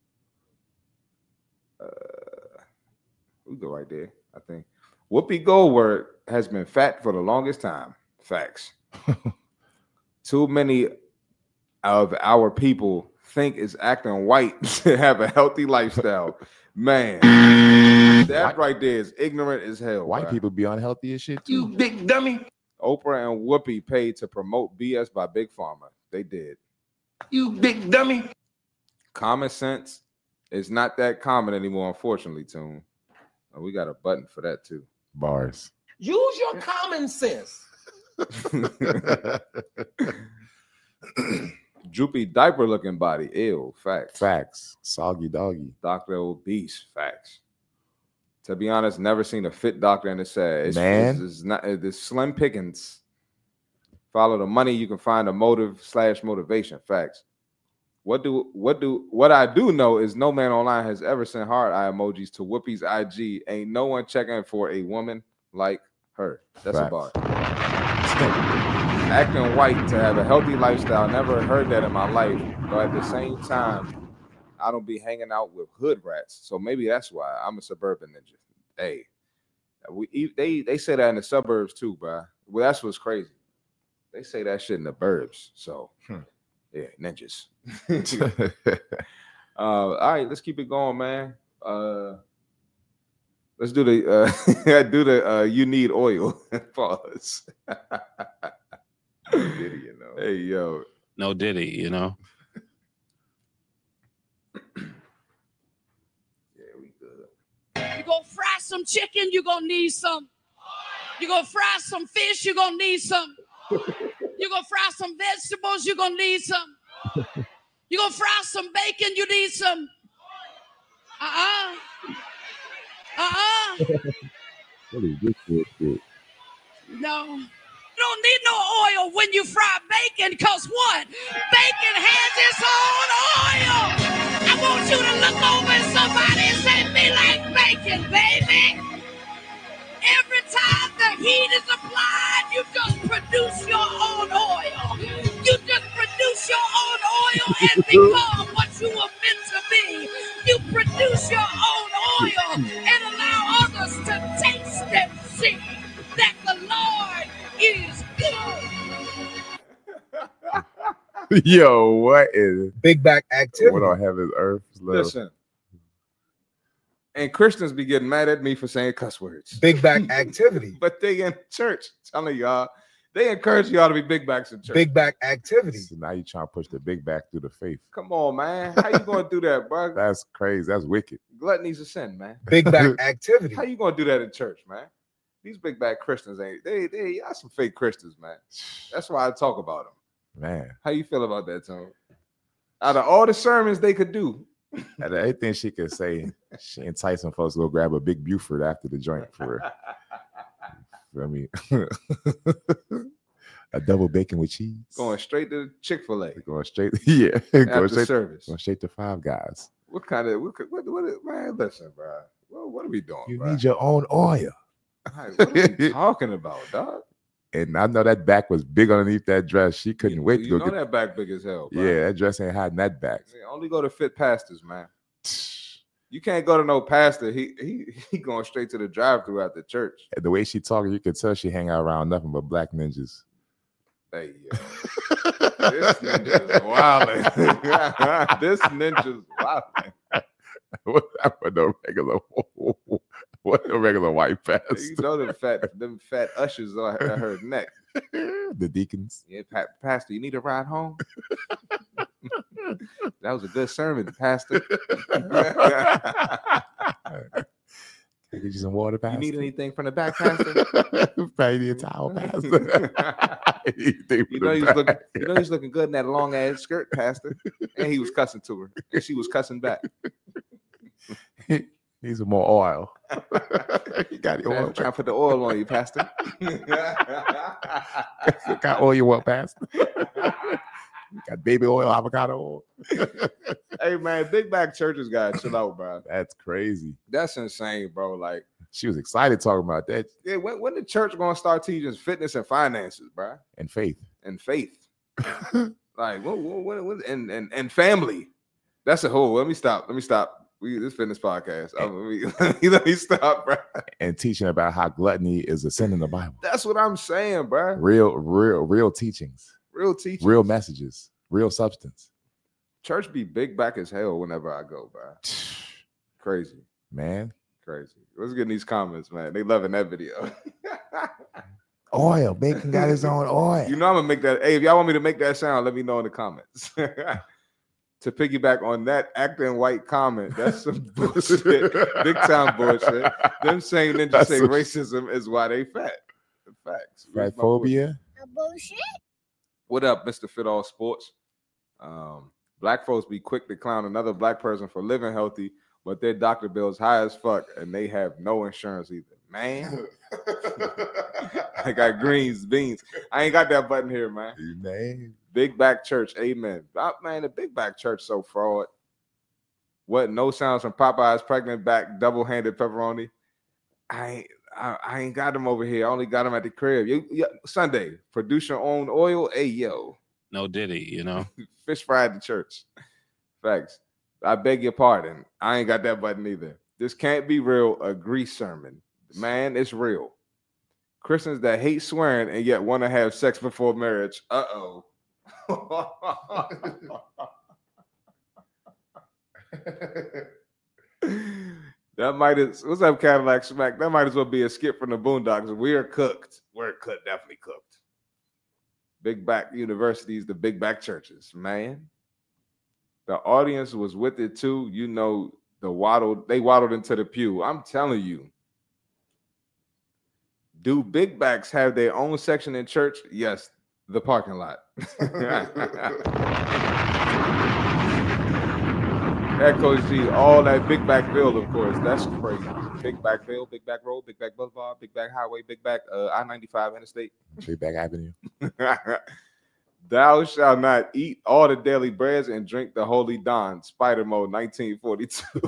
Uh, we go right there. I think Whoopi Goldberg has been fat for the longest time. Facts. Too many of our people think it's acting white to have a healthy lifestyle. Man, that right there is ignorant as hell. White bro. people be unhealthy as shit too. You big dummy. Oprah and Whoopi paid to promote B S by Big Pharma. They did. You big dummy. Common sense is not that common anymore, unfortunately, Tune. Oh, we got a button for that too. Bars. Use your common sense. Droopy diaper looking body. Ew. Facts. Facts. Soggy doggy. Doctor Obese. Facts. To be honest, never seen a fit doctor in the sad. It's, Man. it's, it's not it's slim pickings. Follow the money, you can find a motive slash motivation. Facts. What do what do what I do know is no man online has ever sent hard eye emojis to Whoopi's I G. Ain't no one checking for a woman like her. That's Facts. a bar. Acting white to have a healthy lifestyle. Never heard that in my life. But at the same time, I don't be hanging out with hood rats. So maybe that's why I'm a suburban ninja. Hey, we they they say that in the suburbs too, bro. Well, that's what's crazy. They say that shit in the burbs. So hmm. yeah, ninjas. uh, all right, let's keep it going, man. Uh, let's do the uh, do the uh, you need oil. Pause. Diddy, you know. Hey yo, no Diddy, you know. You gonna fry some chicken, you're gonna need some. You gonna fry some fish, you're gonna need some. You gonna fry some vegetables, you're gonna need some. You gonna fry some bacon, you need some. Uh-uh. Uh-uh. What is this shit? No. You don't need no oil when you fry bacon, because what? Bacon has its own oil. I want you to look over at somebody and say, me like bacon, baby. Every time the heat is applied, you just produce your own oil. You just produce your own oil and become what you were meant to be. You produce your own oil and allow others to taste and see that the Lord is good. Yo, what is big back activity? What on heaven's earth? Listen. And Christians be getting mad at me for saying cuss words. Big back activity. But they in church telling y'all, they encourage y'all to be big backs in church. Big back activity. So now you trying to push the big back through the faith. Come on, man. How you gonna do that, bro? That's crazy. That's wicked. Gluttony's a sin, man. Big back activity. How you gonna do that in church, man? These big back Christians ain't they they y'all some fake Christians, man. That's why I talk about them. Man. How you feel about that, Tone? Out of all the sermons they could do, out of everything she could say, she enticing folks to go grab a big Buford after the joint for her. I mean, a double bacon with cheese. Going straight to Chick-fil-A. Going straight, yeah. After going straight, service. Going straight to Five Guys. What kind of what? What? what, what man, listen, bro. What, what are we doing? You bro? need your own oil. Right, what are we talking about, dog? And I know that back was big underneath that dress. She couldn't you, wait you to go know get that back big as hell. Bro. Yeah, that dress ain't hiding that back. Only go to fit pastors, man. You can't go to no pastor. He he he going straight to the drive-thru at the church. And the way she talking, you could tell she hang out around nothing but black ninjas. Hey, yo. This ninja is wilding. This ninja's wilding. What happened to regular? What a regular white pastor? You know them fat, them fat ushers on her, her neck. The deacons. Yeah, pa- pastor, you need a ride home? That was a good sermon, pastor. Can I get you some water, pastor? You need anything from the back, pastor? Probably need a towel, pastor. you know he's looking. You know he's looking good in that long ass skirt, pastor. And he was cussing to her, and she was cussing back. Need some more oil. You got the oil. Trying to put the oil on you, pastor. Got oil you want, pastor? You got baby oil, avocado oil. Hey man, big back churches gotta chill out, bro. That's crazy. That's insane, bro. Like she was excited talking about that. Yeah, when when the church gonna start teaching fitness and finances, bro? And faith. And faith. Like what, what, what, what and, and and family. That's a whole. Let me stop. Let me stop. We this fitness podcast. I mean, let, me, let me stop, bro. And teaching about how gluttony is a sin in the Bible. That's what I'm saying, bro. Real, real, real teachings. Real teachings. Real messages. Real substance. Church be big back as hell whenever I go, bro. Crazy. man. Crazy. Let's get in these comments, man. They loving that video. Oil. Bacon got his own oil. You know I'm gonna make that. Hey, if y'all want me to make that sound, let me know in the comments. To piggyback on that acting white comment, that's some bullshit, big time bullshit. Them saying ninja That's say some- racism is why they fat. Facts. Where's Fat my phobia. Bullshit. What up, Mister Fit All Sports? Um, black folks be quick to clown another black person for living healthy, but their doctor bill's high as fuck, and they have no insurance either. Man, I got greens, beans. I ain't got that button here, man. Man. Big Back Church, amen. Ah, man, the Big Back Church so fraud. What? No sounds from Popeye's pregnant back, double-handed pepperoni. I ain't, I, I ain't got them over here. I only got them at the crib. You, you, Sunday, produce your own oil. Hey yo, No Diddy, you know. fish fried to church. Facts. I beg your pardon. I ain't got that button either. This can't be real. A grease sermon, man. It's real. Christians that hate swearing and yet want to have sex before marriage. Uh oh. That might as what's up, Cadillac Smack? That might as well be a skip from the Boondocks. We are cooked. We're cooked, definitely cooked. Big back universities, the big back churches, man. The audience was with it too. You know, the waddled, they waddled into the pew. I'm telling you. Do big backs have their own section in church? Yes, the parking lot. That Coach G, all that big back build, of course. That's crazy. Big back field, big back road, big back boulevard, big back highway, big back uh, I ninety-five interstate. Big Back Avenue. Thou shalt not eat all the daily breads and drink the holy dawn. Spider Mode nineteen forty-two.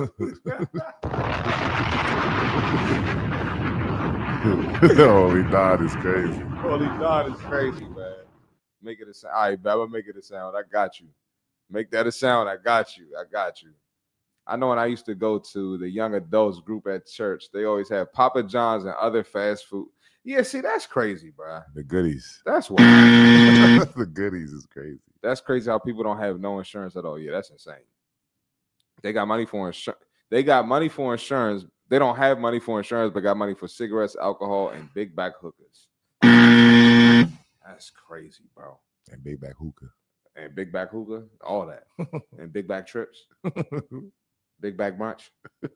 Holy God is crazy. Holy dawn is crazy, man. Make it a sound. All right, Baba, make it a sound. I got you. Make that a sound. I got you. I got you. I know when I used to go to the young adults group at church, they always have Papa John's and other fast food. Yeah, see, that's crazy, bro. The goodies. That's what. The goodies is crazy. That's crazy how people don't have no insurance at all. Yeah, that's insane. They got money for insurance. They got money for insurance. They don't have money for insurance, but got money for cigarettes, alcohol, and big back hookers. That's crazy, bro. And big back hookah. And big back hookah, all that. And big back trips. Big back brunch.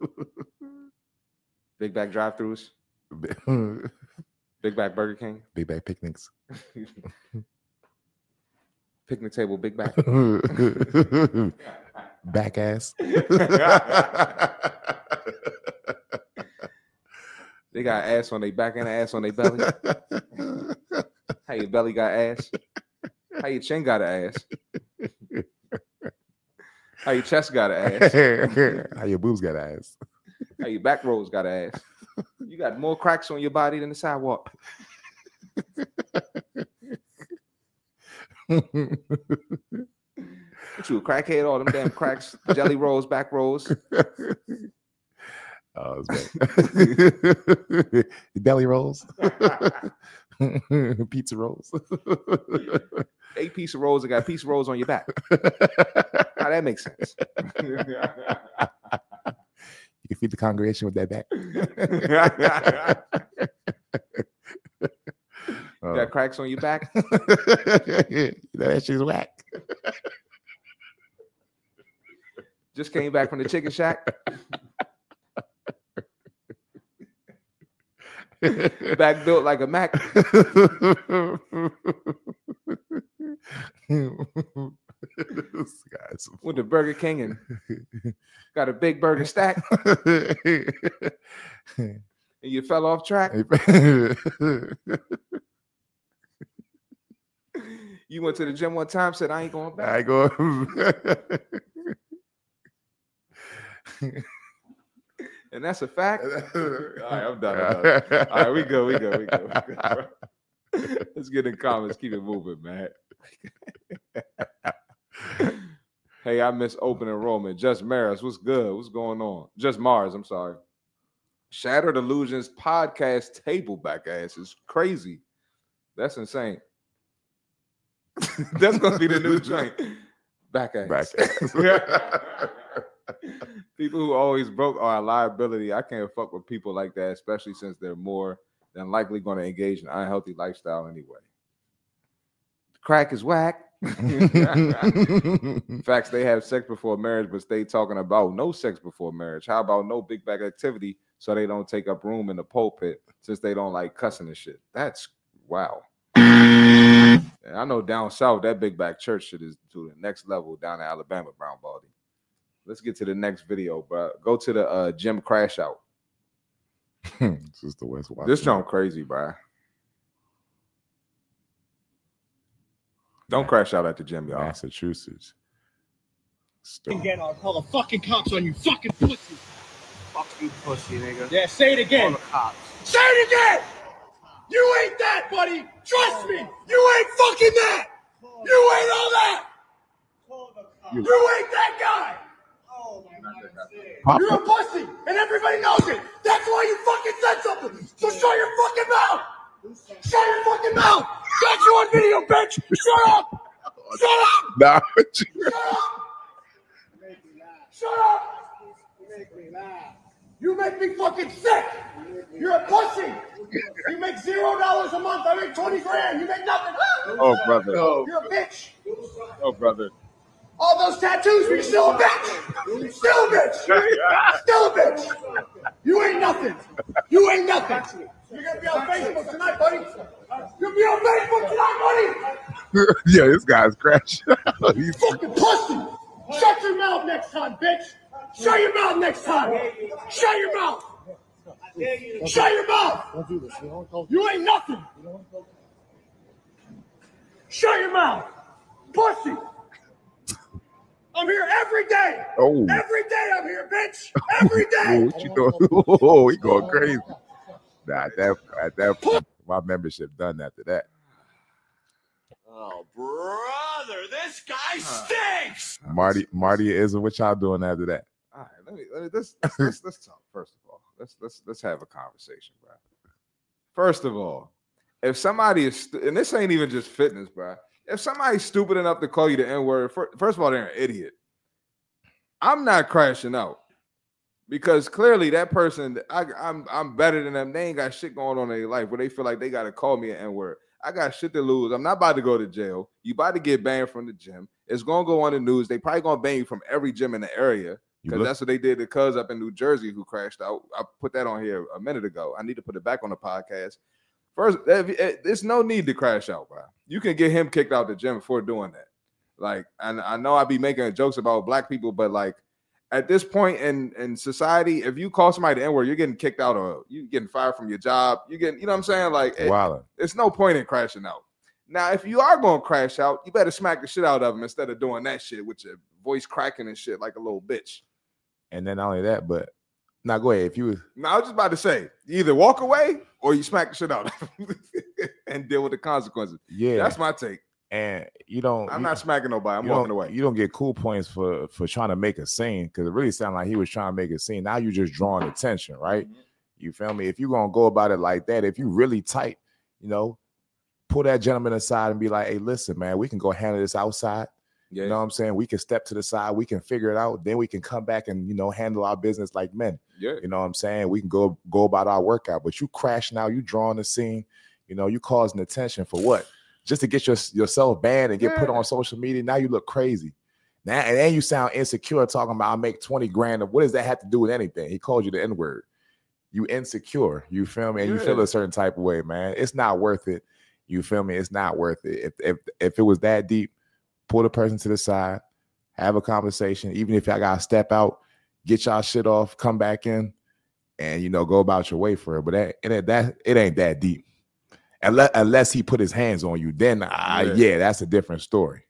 Big back drive-thrus. Big back Burger King. Big back picnics. Picnic table, big back. Back ass. They got ass on their back and ass on their belly. How your belly got ass? How your chin got an ass? How your chest got an ass? How your boobs got ass? How your back rolls got an ass? You got more cracks on your body than the sidewalk. What you a crackhead? All them damn cracks, jelly rolls, back rolls. Oh, it's belly rolls, pizza rolls. Eight piece of rolls. I got piece of rolls on your back. How that makes sense? You can feed the congregation with that back. You got cracks on your back. That shit's whack. Just came back from the chicken shack. Back built like a Mac. With the Burger King and got a big burger stack. And you fell off track. You went to the gym one time, said, I ain't going back. I ain't going. And that's a fact. All right, I'm done. I'm done. All right, we go, we go, we go. We go. Let's get in comments. Keep it moving, man. Hey, I miss open enrollment. Just Maris, what's good? What's going on? Just Mars, I'm sorry. Shattered Illusions podcast table back ass is crazy. That's insane. That's gonna be the new joint. Back ass. Back ass. People People who always broke are a liability. I can't fuck with people like that, especially since they're more than likely going to engage in an unhealthy lifestyle anyway. Crack is whack. Facts, they have sex before marriage, but stay talking about no sex before marriage. How about no big back activity so they don't take up room in the pulpit since they don't like cussing and shit? That's wow. And I know down south, that big back church shit is to the next level down in Alabama, Brown Baldy. Let's get to the next video, bro. Go to the uh, gym crash out. This is the West Watch. This jump crazy, bro. Don't crash out at the gym, y'all. Massachusetts. You get I'll call the fucking cops on you, fucking pussy. Fuck you, pussy, nigga. Yeah, say it again. Call the cops. Say it again. You ain't that, buddy. Trust me. You ain't fucking that. You ain't all that. You ain't that guy. Papa. You're a pussy, and everybody knows it. That's why you fucking said something. So shut your fucking mouth. Shut your fucking mouth. Got you on video, bitch. Shut up. Shut up. Nah, Shut up. Shut up. You make me laugh. You make me fucking sick. You're a pussy. You make zero dollars a month. I make twenty grand. You make nothing. Oh, brother. You're a bitch. Oh, brother. All those tattoos, but you're still a bitch. Still a bitch. Still a bitch. You ain't nothing. You ain't nothing. You're gonna be on Facebook tonight, buddy. You'll be on Facebook tonight, buddy. Yeah, this guy's crashing. He's fucking pussy. Shut your mouth next time, bitch. Shut your mouth next time. Shut your mouth. Shut your mouth. You ain't nothing. Shut your mouth. Pussy. I'm here every day. Oh. Every day I'm here, bitch. Every day. Oh, what you doing? Oh, he going crazy. Nah, at that, at that point, my membership done after that. Oh, brother, this guy stinks. Marty, Marty is what y'all doing after that? All right, let me, let me let's, let's let's talk first of all. Let's let's let's have a conversation, bro. First of all, if somebody is stu- and this ain't even just fitness, bro. If somebody's stupid enough to call you the N-word, first of all, they're an idiot. I'm not crashing out because clearly that person, I, I'm I'm better than them. They ain't got shit going on in their life where they feel like they got to call me an N-word. I got shit to lose. I'm not about to go to jail. You about to get banned from the gym. It's going to go on the news. They probably going to ban you from every gym in the area because that's what they did to Cuz up in New Jersey who crashed out. I put that on here a minute ago. I need to put it back on the podcast. First, there's no need to crash out, bro. You can get him kicked out the gym for doing that. Like, and I know I be making jokes about black people, but like at this point in, in society, if you call somebody the N-word, you're getting kicked out or you getting fired from your job. You getting, you know what I'm saying? Like, it, wow. It's no point in crashing out. Now, if you are going to crash out, you better smack the shit out of him instead of doing that shit with your voice cracking and shit like a little bitch. And then not only that, but now go ahead. If you, now I was just about to say, you either walk away or you smack the shit out of him and deal with the consequences. Yeah, that's my take. And you don't. I'm you, not smacking nobody. I'm you walking don't- away. You don't get cool points for for trying to make a scene because it really sounded like he was trying to make a scene. Now you're just drawing attention, right? Mm-hmm. You feel me? If you're gonna go about it like that, if you really tight, you know, pull that gentleman aside and be like, "Hey, listen, man, we can go handle this outside." Yeah. You know what I'm saying? We can step to the side, we can figure it out, then we can come back and you know handle our business like men. Yeah. You know what I'm saying? We can go go about our workout. But you crashing out, you drawing the scene, you know, you causing attention for what? Just to get your, yourself banned and get put Yeah. on social media. Now you look crazy. Now and then you sound insecure talking about I make twenty grand. What does that have to do with anything? He called you the N-word. You insecure. You feel me? And you feel Yeah. a certain type of way, man. It's not worth it. You feel me? It's not worth it. If if if it was that deep, pull the person to the side, have a conversation. Even if I gotta step out, get y'all shit off, come back in, and you know, go about your way for it. But that it, that it ain't that deep. Unless, unless he put his hands on you, then I, Yeah. yeah, that's a different story.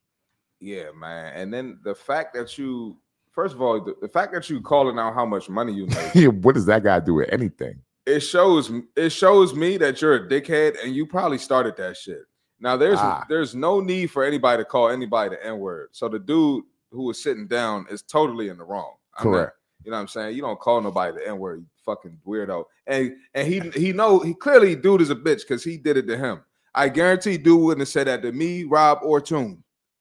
Yeah, man. And then the fact that you, first of all, the, the fact that you calling out how much money you make, What does that got to do with anything? it shows it shows me that you're a dickhead and you probably started that shit. Now there's Ah. there's no need for anybody to call anybody the N-word. So the dude who was sitting down is totally in the wrong. I'm not- Correct. you know what I'm saying? You don't call nobody the N-word, you fucking weirdo. And and he he know he clearly dude is a bitch because he did it to him. I guarantee dude wouldn't have said that to me, Rob, or Toon.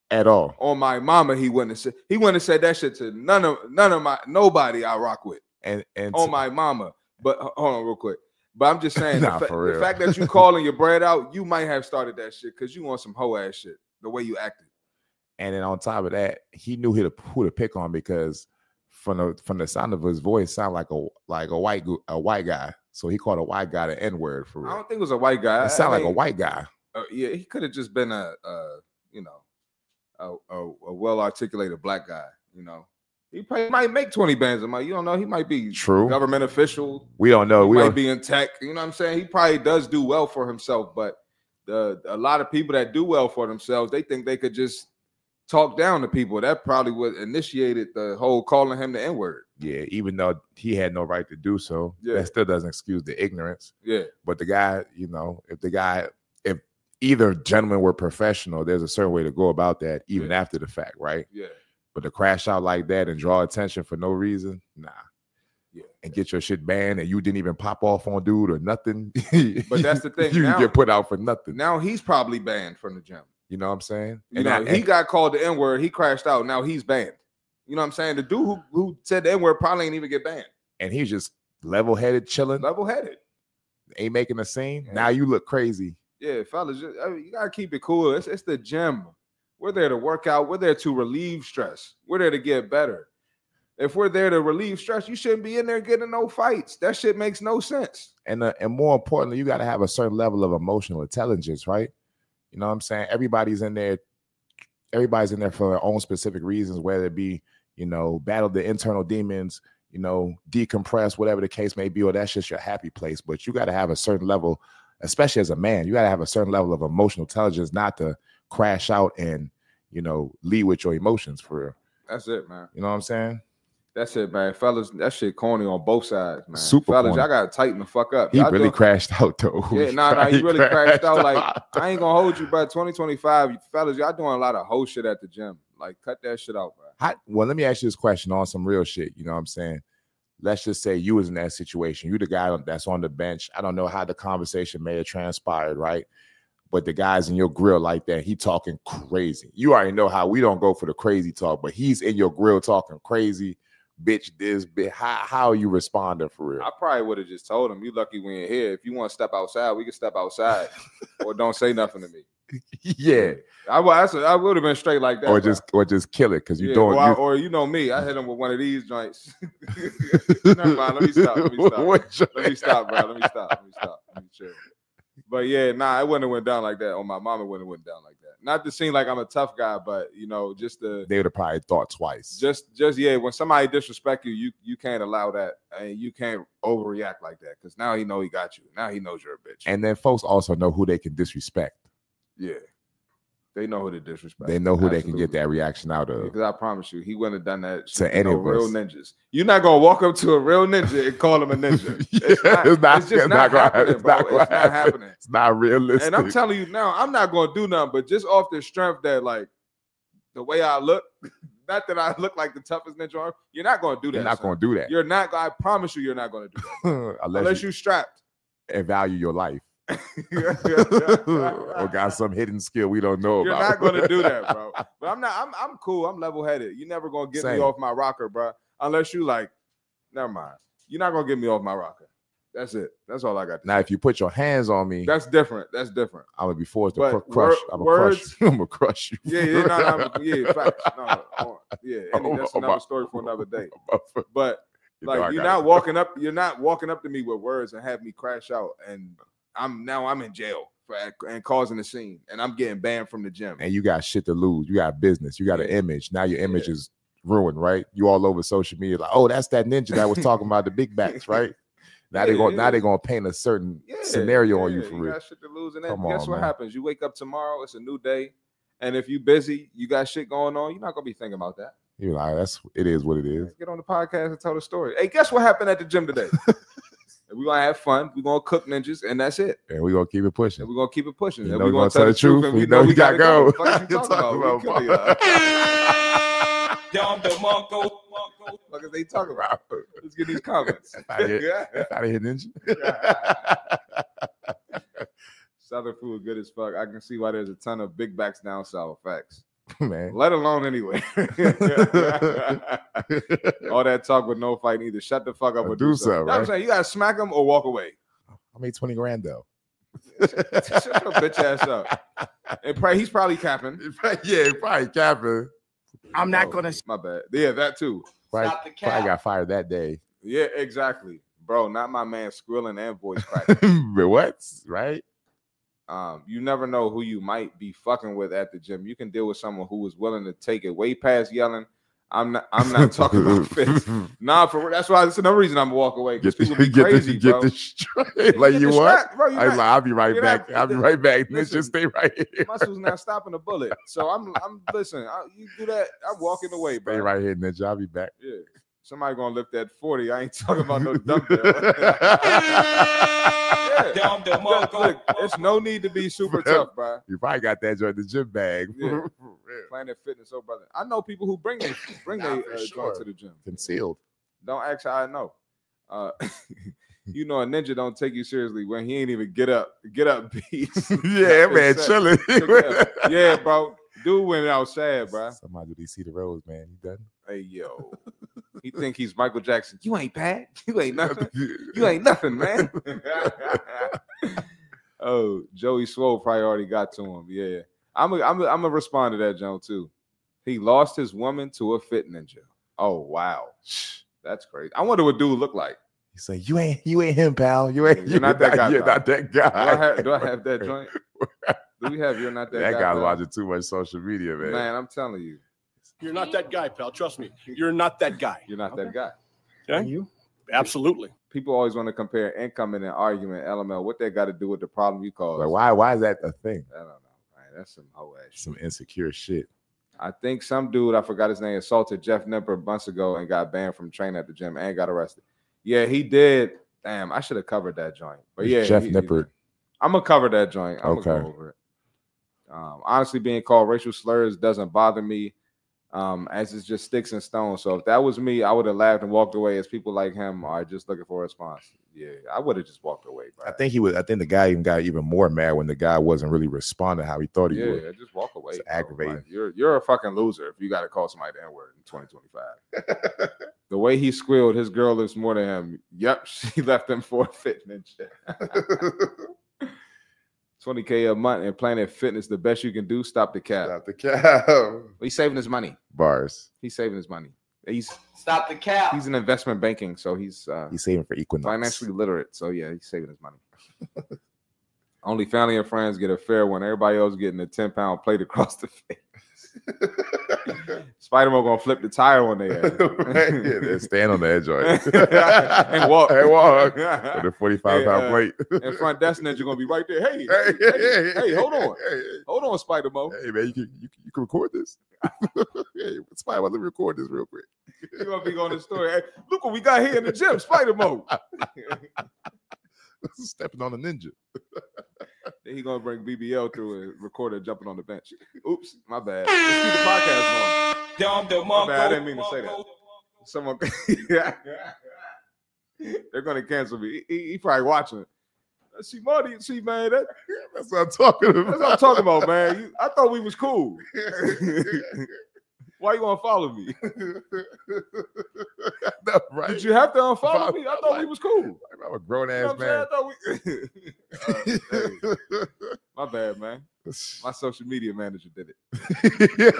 At all. On my mama, he wouldn't have said he wouldn't have said that shit to none of none of my nobody I rock with. And and on to, my mama. But hold on real quick. But I'm just saying Nah, the, fa- for the real. fact that you calling your bread out, you might have started that shit because you want some hoe ass shit. The way you acted. And then on top of that, he knew who to who to pick on because from the from the sound of his voice, sound like a like a white gu- a white guy. So he called a white guy the N word for I real. don't think it was a white guy. It sound I like a mean, white guy. Uh, yeah, he could have just been a, a you know, a, a, a well articulated black guy. You know, he probably might make twenty bands a month. You don't know. He might be True. government official. We don't know. He We might don't. be in tech. You know what I'm saying? He probably does do well for himself, but the a lot of people that do well for themselves, they think they could just talk down to people. That probably what initiated the whole calling him the N word. Yeah, even though he had no right to do so, Yeah. that still doesn't excuse the ignorance. Yeah. But the guy, you know, if the guy, if either gentleman were professional, there's a certain way to go about that, even after the fact, right? Yeah. But to crash out like that and draw attention for no reason, nah. Yeah. And get your shit banned and you didn't even pop off on dude or nothing. But that's the thing. You now, can get put out for nothing. now he's probably banned from the gym. You know what I'm saying? You And know, I- he and- got called the N word. He crashed out. Now he's banned. You know what I'm saying? The dude who, who said the N word probably ain't even get banned. and he's just level headed, chilling, Level headed. ain't making a scene. Now you look crazy. Yeah, fellas, just, I mean, you gotta keep it cool. It's, it's the gym. We're there to work out. We're there to relieve stress. We're there to get better. If we're there to relieve stress, you shouldn't be in there getting no fights. That shit makes no sense. And uh, and more importantly, you got to have a certain level of emotional intelligence, right? You know what I'm saying? Everybody's in there. Everybody's in there for their own specific reasons, whether it be, you know, battle the internal demons, you know, decompress, whatever the case may be, or that's just your happy place. But you got to have a certain level, especially as a man, you got to have a certain level of emotional intelligence not to crash out and, you know, lead with your emotions for real. That's it, man. You know what I'm saying? That's it, man. Fellas, that shit corny on both sides, man. Super Fellas, corny. y'all gotta tighten the fuck up. He Y'all really doing- crashed out though. Yeah, nah, nah, he really crashed out. Like, I ain't gonna hold you, bro. twenty twenty-five, fellas, y'all doing a lot of hoe shit at the gym. Like, cut that shit out, bro. How, well, let me ask you this question on some real shit. You know what I'm saying? Let's just say you was in that situation. You the guy that's on the bench. I don't know how the conversation may have transpired, right? But the guy's in your grill like that. He talking crazy. You already know how we don't go for the crazy talk, but he's in your grill talking crazy. Bitch, this bitch. How, how are you responding for real? I probably would have just told him, you lucky we ain't here. If you want to step outside, we can step outside. Or don't say nothing to me. Yeah. I, wa- I, said- I would have been straight like that. Or bro. just or just kill it because you Yeah, don't. or, I- you- or you know me, I hit him with one of these joints. Never mind. Let me stop. Let me stop. What Let me stop, bro. Let me stop. Let me stop. Let me chill. But yeah, nah, it wouldn't have went down like that. On my mom, it wouldn't have went down like that. Not to seem like I'm a tough guy, but you know, just the they would have probably thought twice. just just yeah, when somebody disrespect you, you you can't allow that, and you can't overreact like that because now he know he got you. Now he knows you're a bitch. And then folks also know who they can disrespect. Yeah, they know who to disrespect. They know who they can get that reaction out of. Because I promise you, he wouldn't have done that shit To to any no of real us. ninjas. You're not gonna walk up to a real ninja and call him a ninja. It's not. It's not- it's just it's not, not gonna- happening, it's bro. not It's gonna not happen. happening. It's not realistic. And I'm telling you now, I'm not gonna do nothing, but just off the strength that, like, the way I look, not that I look like the toughest ninja on earth, you're not gonna do that. You're not son. gonna do that. You're not. I promise you, you're not gonna do that unless, unless you, you strapped. and value your life. Or got some hidden skill we don't know You're about. not gonna do that, bro. But I'm not. I'm. I'm cool. I'm level headed. You're never gonna get Same. me off my rocker, bro. Unless you like. Never mind. You're not gonna get me off my rocker. That's it. That's all I got. To Now, if you put your hands on me, That's different. That's different. I'm gonna be forced to But cr- crush. wor- I'm gonna words- crush. I'm gonna crush you. Yeah, yeah, no, no, yeah, facts. No, no, yeah, and that's Oh, another my- story for another day. my- But You know I like, you're got not it. walking up. You're not walking up to me with words and have me crash out, and I'm now I'm in jail for and causing a scene, and I'm getting banned from the gym. And you got shit to lose. You got business. You got an image. Now your image is ruined, right? You all over social media, like, oh, that's that ninja that was talking about the big backs, right? Now Yeah, they're going. yeah. Now they're gonna paint a certain Yeah, scenario on you yeah, for you real. got shit to lose, and then Come guess on, what man. happens? You wake up tomorrow. It's a new day, and if you busy, you got shit going on. You're not gonna be thinking about that. You're like, that's it is what it is. Get on the podcast and tell the story. Hey, guess what happened at the gym today? We're gonna have fun. We're gonna cook ninjas, and that's it. And we're gonna keep it pushing. And we're gonna keep it pushing. You and know we're we gonna, gonna tell the truth, and we know we gotta go. What the fuck you You're talking talking about? We about, kill y'all. What is they talking about? Let's get these comments. Out of here, out of here, ninja. Southern food good as fuck. I can see why there's a ton of big backs down south. Facts. man. Let alone anyway. All that talk with no fight, either shut the fuck up or, or do, do something. Right? I'm saying you gotta smack him or walk away. I made twenty grand though. Shut your bitch ass up. And probably, he's probably capping. Yeah, he's probably capping. I'm not oh, gonna. My bad. Yeah, that too. Probably, probably got fired that day. Yeah, exactly, bro. Not my man Skrillin and voice cracking. But what? Right? Um, you never know who you might be fucking with at the gym. You can deal with someone who is willing to take it way past yelling. I'm not. I'm not talking about fits. Nah, for that's why. That's another reason I'm gonna walk away. Because people be get crazy, the, bro. Get the straight. Like you what? Bro, I, like, I'll be right back. Not, I'll be right back. Let's just stay right here. Muscles not stopping a bullet. So I'm. I'm. Listen. I, you do that. I'm walking away, bro. Stay right here, Ninja. I'll be back. Yeah. Somebody gonna lift that forty. I ain't talking about no dumbbell. Yeah. Look, look, it's no need to be super tough, bro. You probably got that joint in the gym bag. Yeah. Planet Fitness, oh brother. I know people who bring they bring nah, their uh, sure. joint to the gym. Concealed. Don't ask how I know. Uh, you know a ninja don't take you seriously when he ain't even get up. Get up, beats. Yeah, man, chilling. Yeah, bro. Dude went outside, bro. Somebody did see the rose, man. You done? Hey, yo. He think he's Michael Jackson. You ain't bad. You ain't nothing. You ain't nothing, man. Oh, Joey Swole probably already got to him. Yeah. I'm a, I'm a, I'm gonna respond to that, Joe, too. He lost his woman to a fit ninja. Oh, wow. That's crazy. I wonder what dude look like. He said, You ain't you ain't him, pal. You ain't you're, you're not that guy. You're pal. not that guy. Do I have, do I have that joint? Do we have you're not that, that guy? That guy's pal? watching too much social media, man. Man, I'm telling you. You're not that guy, pal. Trust me. You're not that guy. You're not okay. that guy. Okay? You? Absolutely. People always want to compare income in an argument. L M L, what that got to do with the problem you caused? Like, why? Why is that a thing? I don't know. Man, that's some whole ass Some insecure shit. I think some dude, I forgot his name, assaulted Jeff Nipper months ago and got banned from training at the gym and got arrested. Yeah, he did. Damn, I should have covered that joint. But yeah, Jeff he, Nipper. I'm gonna cover that joint. I'm okay. gonna go over it. Um, honestly, being called racial slurs doesn't bother me, um, as it's just sticks and stones. So if that was me, I would have laughed and walked away. As people like him are just looking for a response. Yeah, I would have just walked away. Bro. I think he was. I think the guy even got even more mad when the guy wasn't really responding how he thought he yeah, would. Yeah, just walk away. It's aggravating. Like, you're you're a fucking loser if you got to call somebody the N-word in twenty twenty-five. The way he squealed, his girl lives more than him. Yep, she left him for a fitness. twenty K a month and Planet Fitness, the best you can do, stop the cap. Stop the cap. He's saving his money. Bars. He's saving his money. He's stop the cap. He's in investment banking, so he's uh, he's saving for Equinox. Financially literate, so yeah, he's saving his money. Only family and friends get a fair one. Everybody else getting a ten pound plate across the face. Spider-Man gonna flip the tire on their ass. Yeah, they stand on the edge and walk. And walk with a forty-five pound hey, uh, plate. And front desk ninja gonna be right there. Hey, hey, hey, hey, hey, hold on, hey, hold on, Spider-Man. Hey man, you can you, you can record this. Hey, Spider-Man, let me record this real quick. You gonna be on the story? Hey, look what we got here in the gym, Spider-Man. Stepping on a ninja. Then he gonna bring B B L through and record her jumping on the bench. Oops, my bad. Let's keep the podcast going. My bad, I didn't mean to say that. Someone, they're gonna cancel me. He, he, he probably watching it. See, Marty, see, man, that, that's what I'm talking about. That's what I'm talking about, man. You, I thought we was cool. Why you want to follow me? No, right. Did you have to unfollow me? I thought like, we was cool. I'm a grown ass you know man. We... uh, hey. My bad, man. My social media manager did it.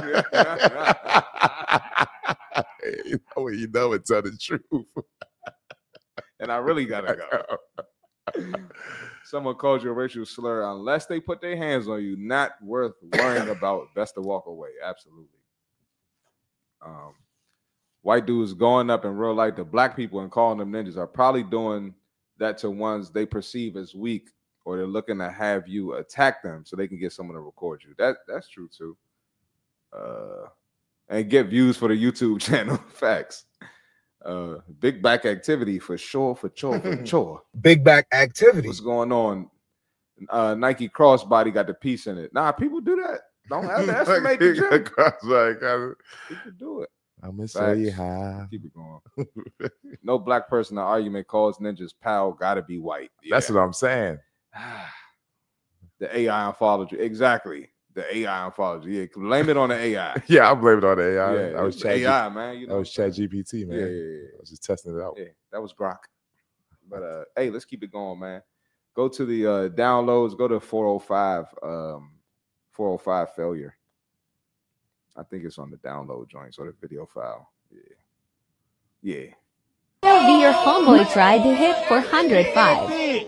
You know, you know it's tell the truth. And I really gotta go. Someone calls you a racial slur unless they put their hands on you. Not worth worrying about. Best to walk away. Absolutely. Um, white dudes going up in real life to black people and calling them ninjas are probably doing that to ones they perceive as weak, or they're looking to have you attack them so they can get someone to record you. That that's true too. Uh, and get views for the YouTube channel. Facts. Uh, big back activity for sure, for sure, for sure. Big back activity. What's going on? Uh, Nike crossbody got the piece in it. Nah, people do that. Don't underestimate the gym. Crossbody. People do it. I'm gonna say hi. Keep it going. No black person in argument calls ninjas pal. Gotta be white. Yeah. That's what I'm saying. The A I unfollowed you. Exactly. The A I unfollowed you. Yeah, blame it on the A I. Yeah, I blame it on the A I. Yeah, I was it's Chat A I, man. You know I was Chat G P T, man. Yeah, yeah, yeah. I was just testing it out. Yeah, that was Grok. But uh, hey, let's keep it going, man. Go to the uh, downloads. Go to four oh five. Um, four oh five failure. I think it's on the download joint, so the video file. Yeah, yeah. L V, your homeboy tried to hit four hundred five.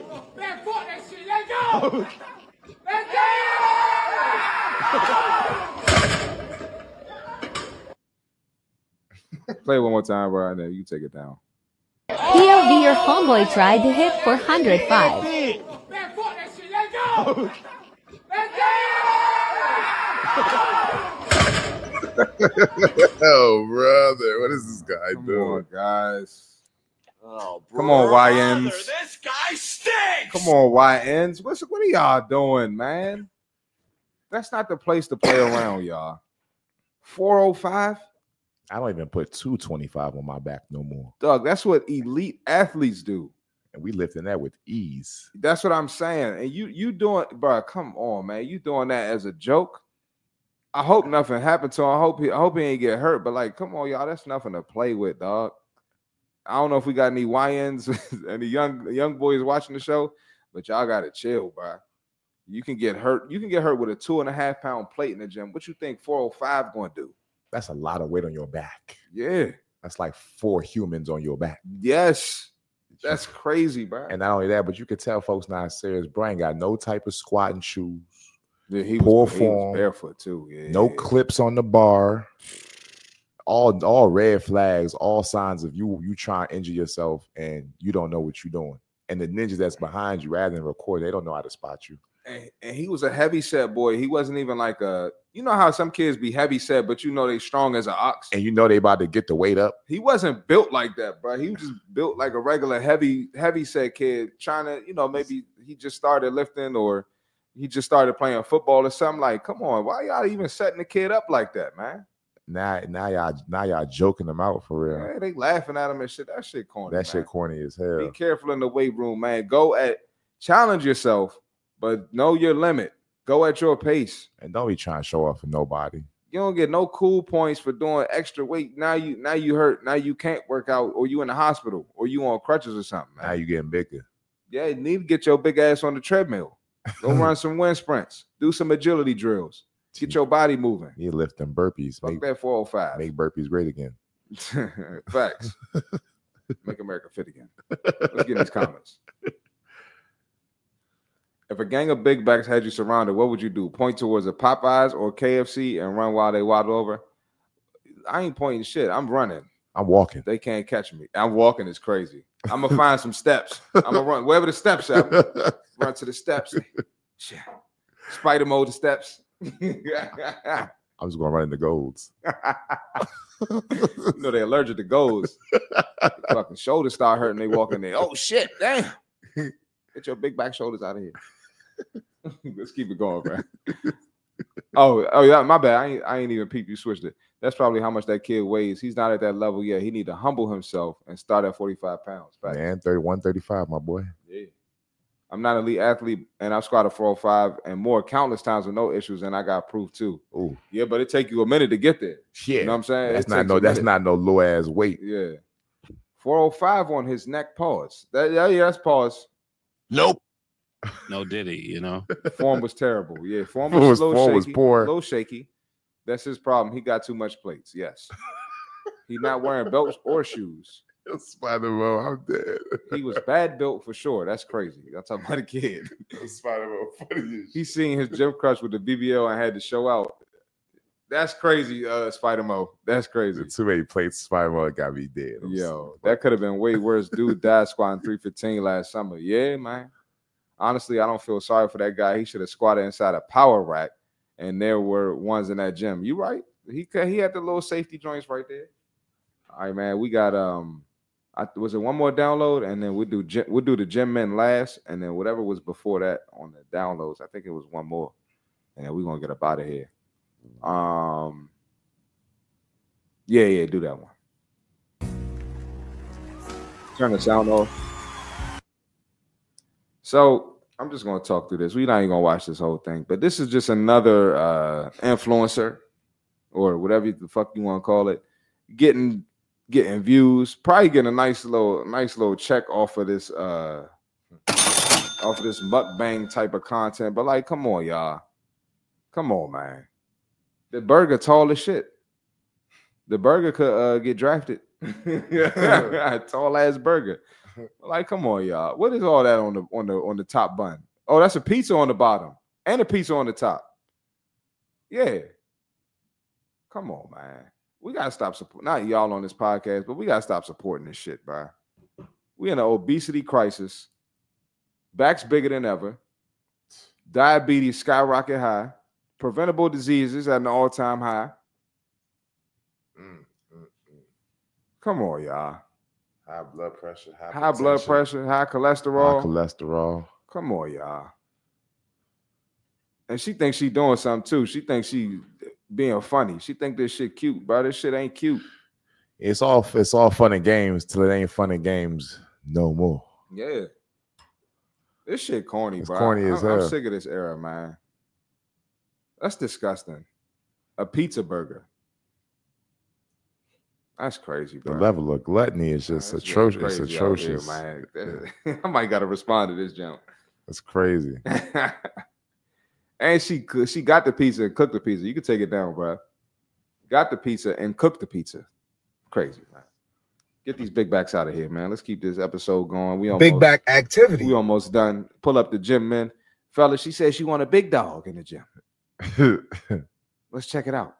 Play it one more time, bro, and then you take it down. P O V, your homeboy tried to hit four hundred five. Oh, brother, what is this guy Come doing? on, guys. Oh, Come on, Y brother, Ns. This guy stinks. Come on, Y Ns. What's what are y'all doing, man? That's not the place to play around, y'all. four oh five? I don't even put two twenty-five on my back no more. Doug, that's what elite athletes do. And we lifting that with ease. That's what I'm saying. And you you doing, bro, come on, man. You doing that as a joke? I hope nothing happened to him. I hope he I hope he ain't get hurt. But like, come on, y'all. That's nothing to play with, dog. I don't know if we got any Y Ns, any young young boys watching the show, but y'all gotta chill, bro. You can get hurt. You can get hurt with a two and a half pound plate in the gym. What you think four oh five gonna do? That's a lot of weight on your back. Yeah. That's like four humans on your back. Yes. That's crazy, bro. And not only that, but you could tell folks not serious. Brian got no type of squatting shoes. Yeah, he Poor was, he was form. barefoot too. Yeah. No clips on the bar. All all red flags, all signs of you you trying to injure yourself and you don't know what you're doing. And the ninja that's behind you, rather than record, they don't know how to spot you. And, and he was a heavy set boy. He wasn't even like a, you know how some kids be heavy set, but you know they strong as an ox. And you know they about to get the weight up. He wasn't built like that, bro. He was just built like a regular heavy, heavy set kid trying to, you know, maybe he just started lifting or he just started playing football or something. Like, come on, why y'all even setting the kid up like that, man? Now, now y'all, now y'all joking them out for real. Yeah, they laughing at him and shit. That shit corny. That man. shit corny as hell. Be careful in the weight room, man. Go at challenge yourself, but know your limit. Go at your pace. And don't be trying to show off for nobody. You don't get no cool points for doing extra weight. Now you now you hurt. Now you can't work out, or you in the hospital, or you on crutches or something. Man. Now you getting bigger. Yeah, you need to get your big ass on the treadmill. Go run some wind sprints. Do some agility drills. Get your body moving. You lift them burpees. Fuck Make, that four oh five. make burpees great again. Facts. Make America fit again. Let's get in these comments. If a gang of big backs had you surrounded, what would you do? Point towards a Popeyes or K F C and run while they waddle over? I ain't pointing shit. I'm running. I'm walking. They can't catch me. I'm walking is crazy. I'm gonna find some steps. I'm gonna run wherever the steps are. Run to the steps. Spider mode the steps. I'm just gonna run into golds. You know they're allergic to golds. Fucking shoulders start hurting. They walk in there. Oh shit! Damn. Get your big back shoulders out of here. Let's keep it going, bro. Oh, oh yeah, my bad. I ain't, I ain't even peep. You switched it. That's probably how much that kid weighs. He's not at that level yet. He need to humble himself and start at forty-five pounds. Back. Man, thirty-one, thirty-five, my boy. Yeah. I'm not an elite athlete, and I've squatted four oh five and more countless times with no issues, and I got proof too. Ooh. Yeah, but it take you a minute to get there. Yeah. You know what I'm saying? That's It not takes no. a That's minute. not no low ass weight. Yeah. four oh five on his neck. Pause. That, yeah, yeah, that's pause. Nope. No diddy, you know. Form was terrible. Yeah, form Form was- was, a little form was shaky, poor. A little shaky. That's his problem. He got too much plates. Yes. He's not wearing belts or shoes. Spider-Man, I'm dead. He was bad built for sure. That's crazy. I'm talking about a kid. Spider-Man, funny as He seen his gym crush with the B B L and had to show out. That's crazy, uh, Spider-Mo. That's crazy. Too many plates. Spider-Man got me dead. I'm Yo, that could have been way worse. Dude died squatting three fifteen last summer. Yeah, man. Honestly, I don't feel sorry for that guy. He should have squatted inside a power rack, and there were ones in that gym. You right? He he had the little safety joints right there. All right, man. We got um, I, was it one more download, and then we do gy- we'll do the gym men last, and then whatever was before that on the downloads. I think it was one more, and then we're gonna get up out of here. Um, yeah, yeah, do that one. Turn the sound off. So I'm just gonna talk through this. We're not even gonna watch this whole thing, but this is just another uh, influencer or whatever the fuck you want to call it, getting getting views, probably getting a nice little nice little check off of this uh, off of this mukbang type of content. But like, come on, y'all, come on, man. The burger tall as shit. The burger could uh, get drafted. Tall ass burger. Like, come on, y'all. What is all that on the on the on the top bun? Oh, that's a pizza on the bottom and a pizza on the top. Yeah. Come on, man. We gotta stop supporting. Not y'all on this podcast, but we gotta stop supporting this shit, bro. We in an obesity crisis. Back's bigger than ever. Diabetes skyrocket high. Preventable diseases at an all-time high. Mm, mm, mm. Come on, y'all. High blood pressure, high, High blood pressure, high cholesterol. high cholesterol. Come on, y'all. And she thinks she doing something too. She thinks she being funny. She think this shit cute, bro. This shit ain't cute. It's all it's all fun and games till it ain't fun and games no more. Yeah. This shit corny, It's bro. corny I'm, as I'm hell. sick of this era, man. That's disgusting. A pizza burger. That's crazy, The bro. level of gluttony is just That's atrocious. crazy It's out here, atrocious. man. I might gotta respond to this jump. It's crazy. And she cook- she got the pizza and cooked the pizza. You can take it down, bro. Got the pizza and cooked the pizza. Crazy, man. Get these big backs out of here, man. Let's keep this episode going. We almost, Big back activity. We almost done. Pull up the gym, man. Fella, she said she want a big dog in the gym. Let's check it out.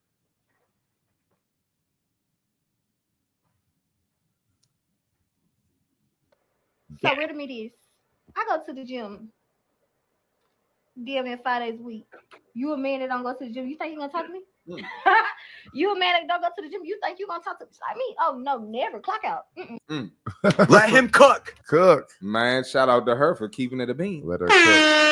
So riddle me this. I go to the gym damn near five days a week. You a man that don't go to the gym, you think you gonna talk to me? Mm. You a man that don't go to the gym, you think you gonna talk to like me? Oh no, never. Clock out. Mm-mm. Mm. Let him cook. Cook. Man, shout out to her for keeping it a bean. Let her cook.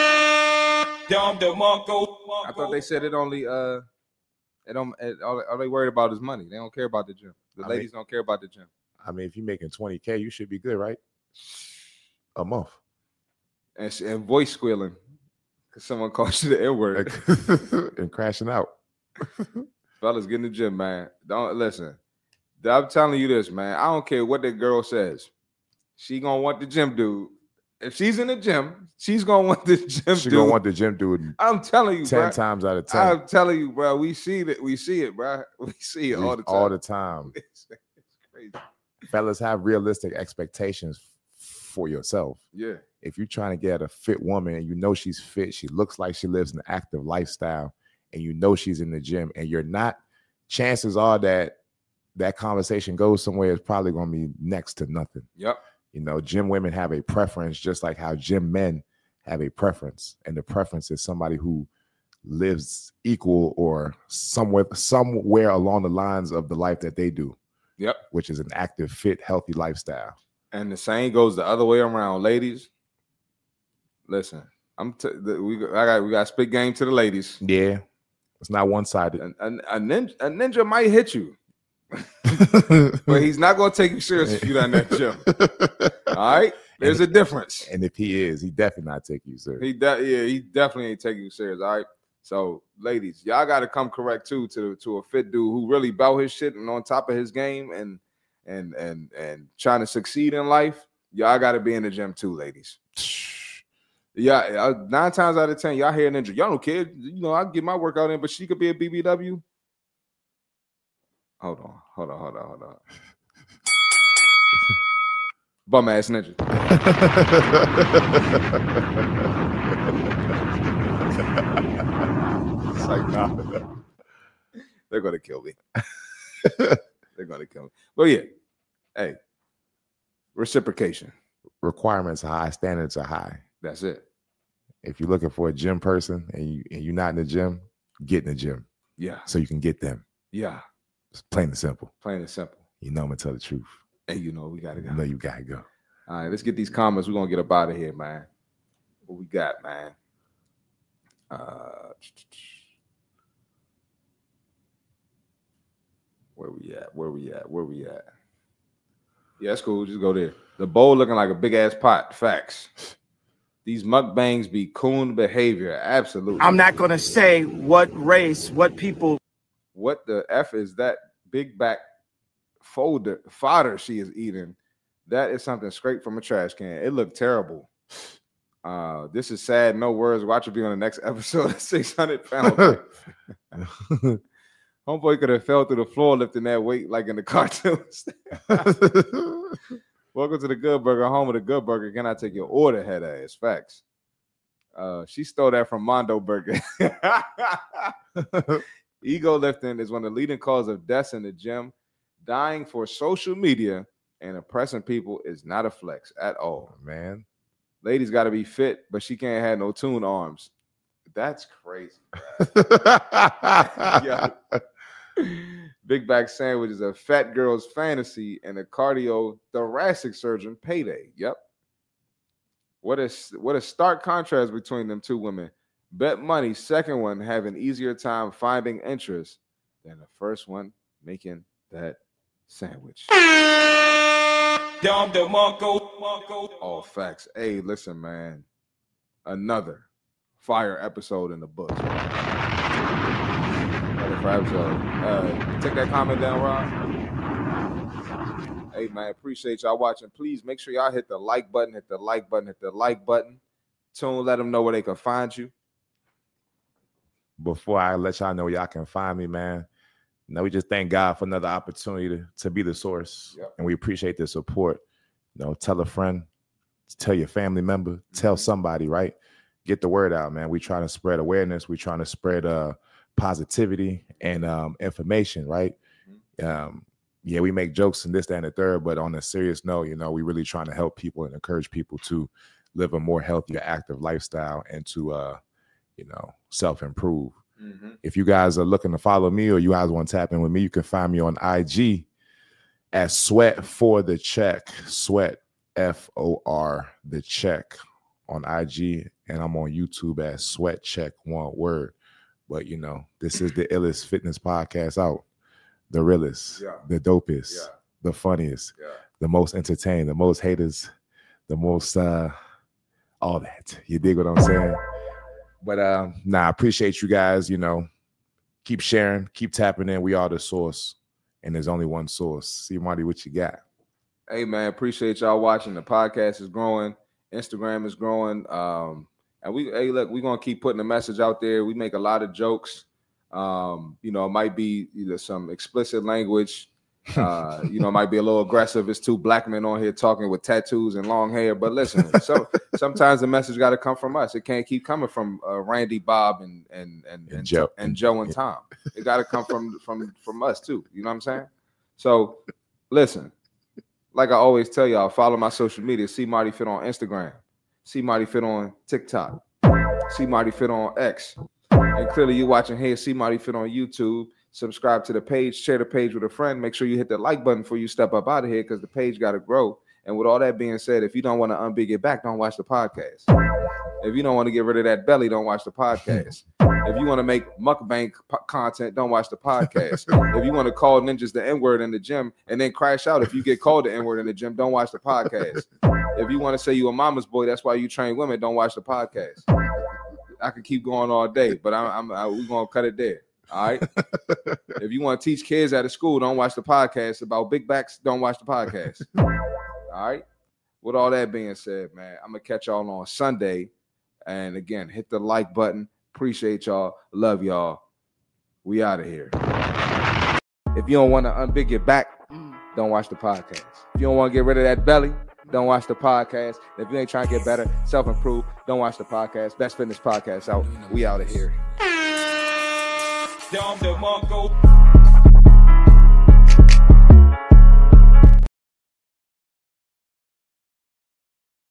I thought they said it only uh it don't it, all, all they worried about is money. They don't care about the gym. The I ladies mean- don't care about the gym. I mean, if you're making twenty K, you should be good, right? A month. And, sh- and voice squealing because someone calls you the N word. And crashing out. Fellas, get in the gym, man. Don't listen. I'm telling you this, man. I don't care what that girl says. She gonna want the gym dude. If she's in the gym, she's gonna want the gym She dude. gonna want the gym dude I'm telling you, ten bro. times out of ten. I'm telling you, bro. We see that. We see it, bro. We see it We- all the time. all the time. It's, it's crazy. Fellas, have realistic expectations for yourself. Yeah. If you're trying to get a fit woman and you know she's fit, she looks like she lives an active lifestyle, and you know she's in the gym, and you're not, chances are that that conversation goes somewhere, it's probably going to be next to nothing. Yep. You know, gym women have a preference just like how gym men have a preference. And the preference is somebody who lives equal or somewhere somewhere along the lines of the life that they do. Yep. Which is an active, fit, healthy lifestyle. And the same goes the other way around, ladies. Listen, I'm t- the, we I got we got to spit game to the ladies. Yeah, it's not one sided. A, a, a ninja a ninja might hit you, but he's not going to take you serious if you're not in that gym. All right, there's and, a difference. And if he is, he definitely not taking you serious. He de- yeah, he definitely ain't taking you serious. All right. So, ladies, y'all got to come correct too to to a fit dude who really about his shit and on top of his game and and and and trying to succeed in life. Y'all got to be in the gym too, ladies. Yeah, uh, nine times out of ten, y'all hear ninja. Y'all don't care. You know, I get my workout in, but she could be a B B W. Hold on, hold on, hold on, hold on. Bum ass ninja. It's like, nah. They're gonna kill me. They're gonna kill me. But yeah, hey, reciprocation. Requirements are high, standards are high. That's it. If you're looking for a gym person and you and you're not in the gym, get in the gym. Yeah. So you can get them. Yeah. It's plain and simple. Plain and simple. You know I'm gonna tell the truth. And you know we gotta go. You know you gotta go. All right, let's get these comments. We're gonna get up out of here, man. What we got, man? Uh, where we at? Where we at? Where we at? Yeah, that's cool. Just go there. The bowl looking like a big ass pot. Facts. These mukbangs be coon behavior. Absolutely. I'm not going to say what race, what people. What the F is that big back folder fodder she is eating? That is something straight from a trash can. It looked terrible. Uh, this is sad. No words. Watch it be on the next episode of six hundred pounds. Homeboy could have fell through the floor lifting that weight like in the cartoons. Welcome to the Good Burger, home of the Good Burger. Can I take your order, head ass? Facts. Uh, she stole that from Mondo Burger. Ego lifting is one of the leading causes of deaths in the gym. Dying for social media and impressing people is not a flex at all. Oh, man. Ladies got to be fit, but she can't have no tune arms. That's crazy. Yeah. Big back sandwich is a fat girl's fantasy and a cardio thoracic surgeon payday. Yep. What is what a stark contrast between them two women. Bet money, second one have an easier time finding interest than the first one making that sandwich. All facts. Hey, listen, man. Another fire episode in the books. Episode. Uh, take that comment down, Rob. Hey, man, appreciate y'all watching. Please make sure y'all hit the like button, hit the like button, hit the like button. Tune, let them know where they can find you. Before I let y'all know where y'all can find me, man, you know, we just thank God for another opportunity to, to be the source. Yep. And we appreciate the support. You know, tell a friend, tell your family member, mm-hmm. tell somebody, right? Get the word out, man. We trying to spread awareness. We trying to spread uh positivity and um, information, right? Mm-hmm. Um, yeah, we make jokes and this, that, and the third, but on a serious note, you know, we really trying to help people and encourage people to live a more healthier, active lifestyle and to, uh, you know, self-improve. Mm-hmm. If you guys are looking to follow me or you guys want to tap in with me, you can find me on I G at Sweat for the Check, Sweat, F O R, the Check on I G, and I'm on YouTube at Sweat Check, one word. But, you know, this is the illest fitness podcast out. The realest, yeah. the dopest, yeah. the funniest, yeah. the most entertaining, the most haters, the most, uh, all that. You dig what I'm saying? But, uh, nah, I appreciate you guys. You know, keep sharing, keep tapping in. We are the source, and there's only one source. See, Marty, what you got? Hey, man, appreciate y'all watching. The podcast is growing. Instagram is growing. Um, And we, hey, look, we're going to keep putting the message out there. We make a lot of jokes. Um, you know, it might be either some explicit language. Uh, you know, it might be a little aggressive. It's two black men on here talking with tattoos and long hair. But listen, so, sometimes the message got to come from us. It can't keep coming from uh, Randy, Bob, and and and, and, and Joe and Joe and Tom. It got to come from from from us too. You know what I'm saying? So, listen, like I always tell y'all, follow my social media. See Marty Fit on Instagram. See Marty Fit on TikTok. See Marty Fit on X. And clearly you're watching here. See Marty Fit on YouTube. Subscribe to the page. Share the page with a friend. Make sure you hit the like button before you step up out of here because the page got to grow. And with all that being said, if you don't want to unbig your back, don't watch the podcast. If you don't want to get rid of that belly, don't watch the podcast. If you want to make mukbang po- content, don't watch the podcast. If you want to call ninjas the N-word in the gym and then crash out if you get called the N-word in the gym, don't watch the podcast. If you want to say you a mama's boy, that's why you train women, don't watch the podcast. I can keep going all day, but I'm, I'm I, we're going to cut it there. All right. If you want to teach kids at a school, don't watch the podcast about big backs. Don't watch the podcast. All right. With all that being said, man, I'm going to catch y'all on Sunday. And again, hit the like button. Appreciate y'all. Love y'all. We out of here. If you don't want to unbig your back, don't watch the podcast. If you don't want to get rid of that belly, don't watch the podcast. If you ain't trying to get better, self-improve, don't watch the podcast. Best Fitness Podcast out. We out of here. Dom DeMarco.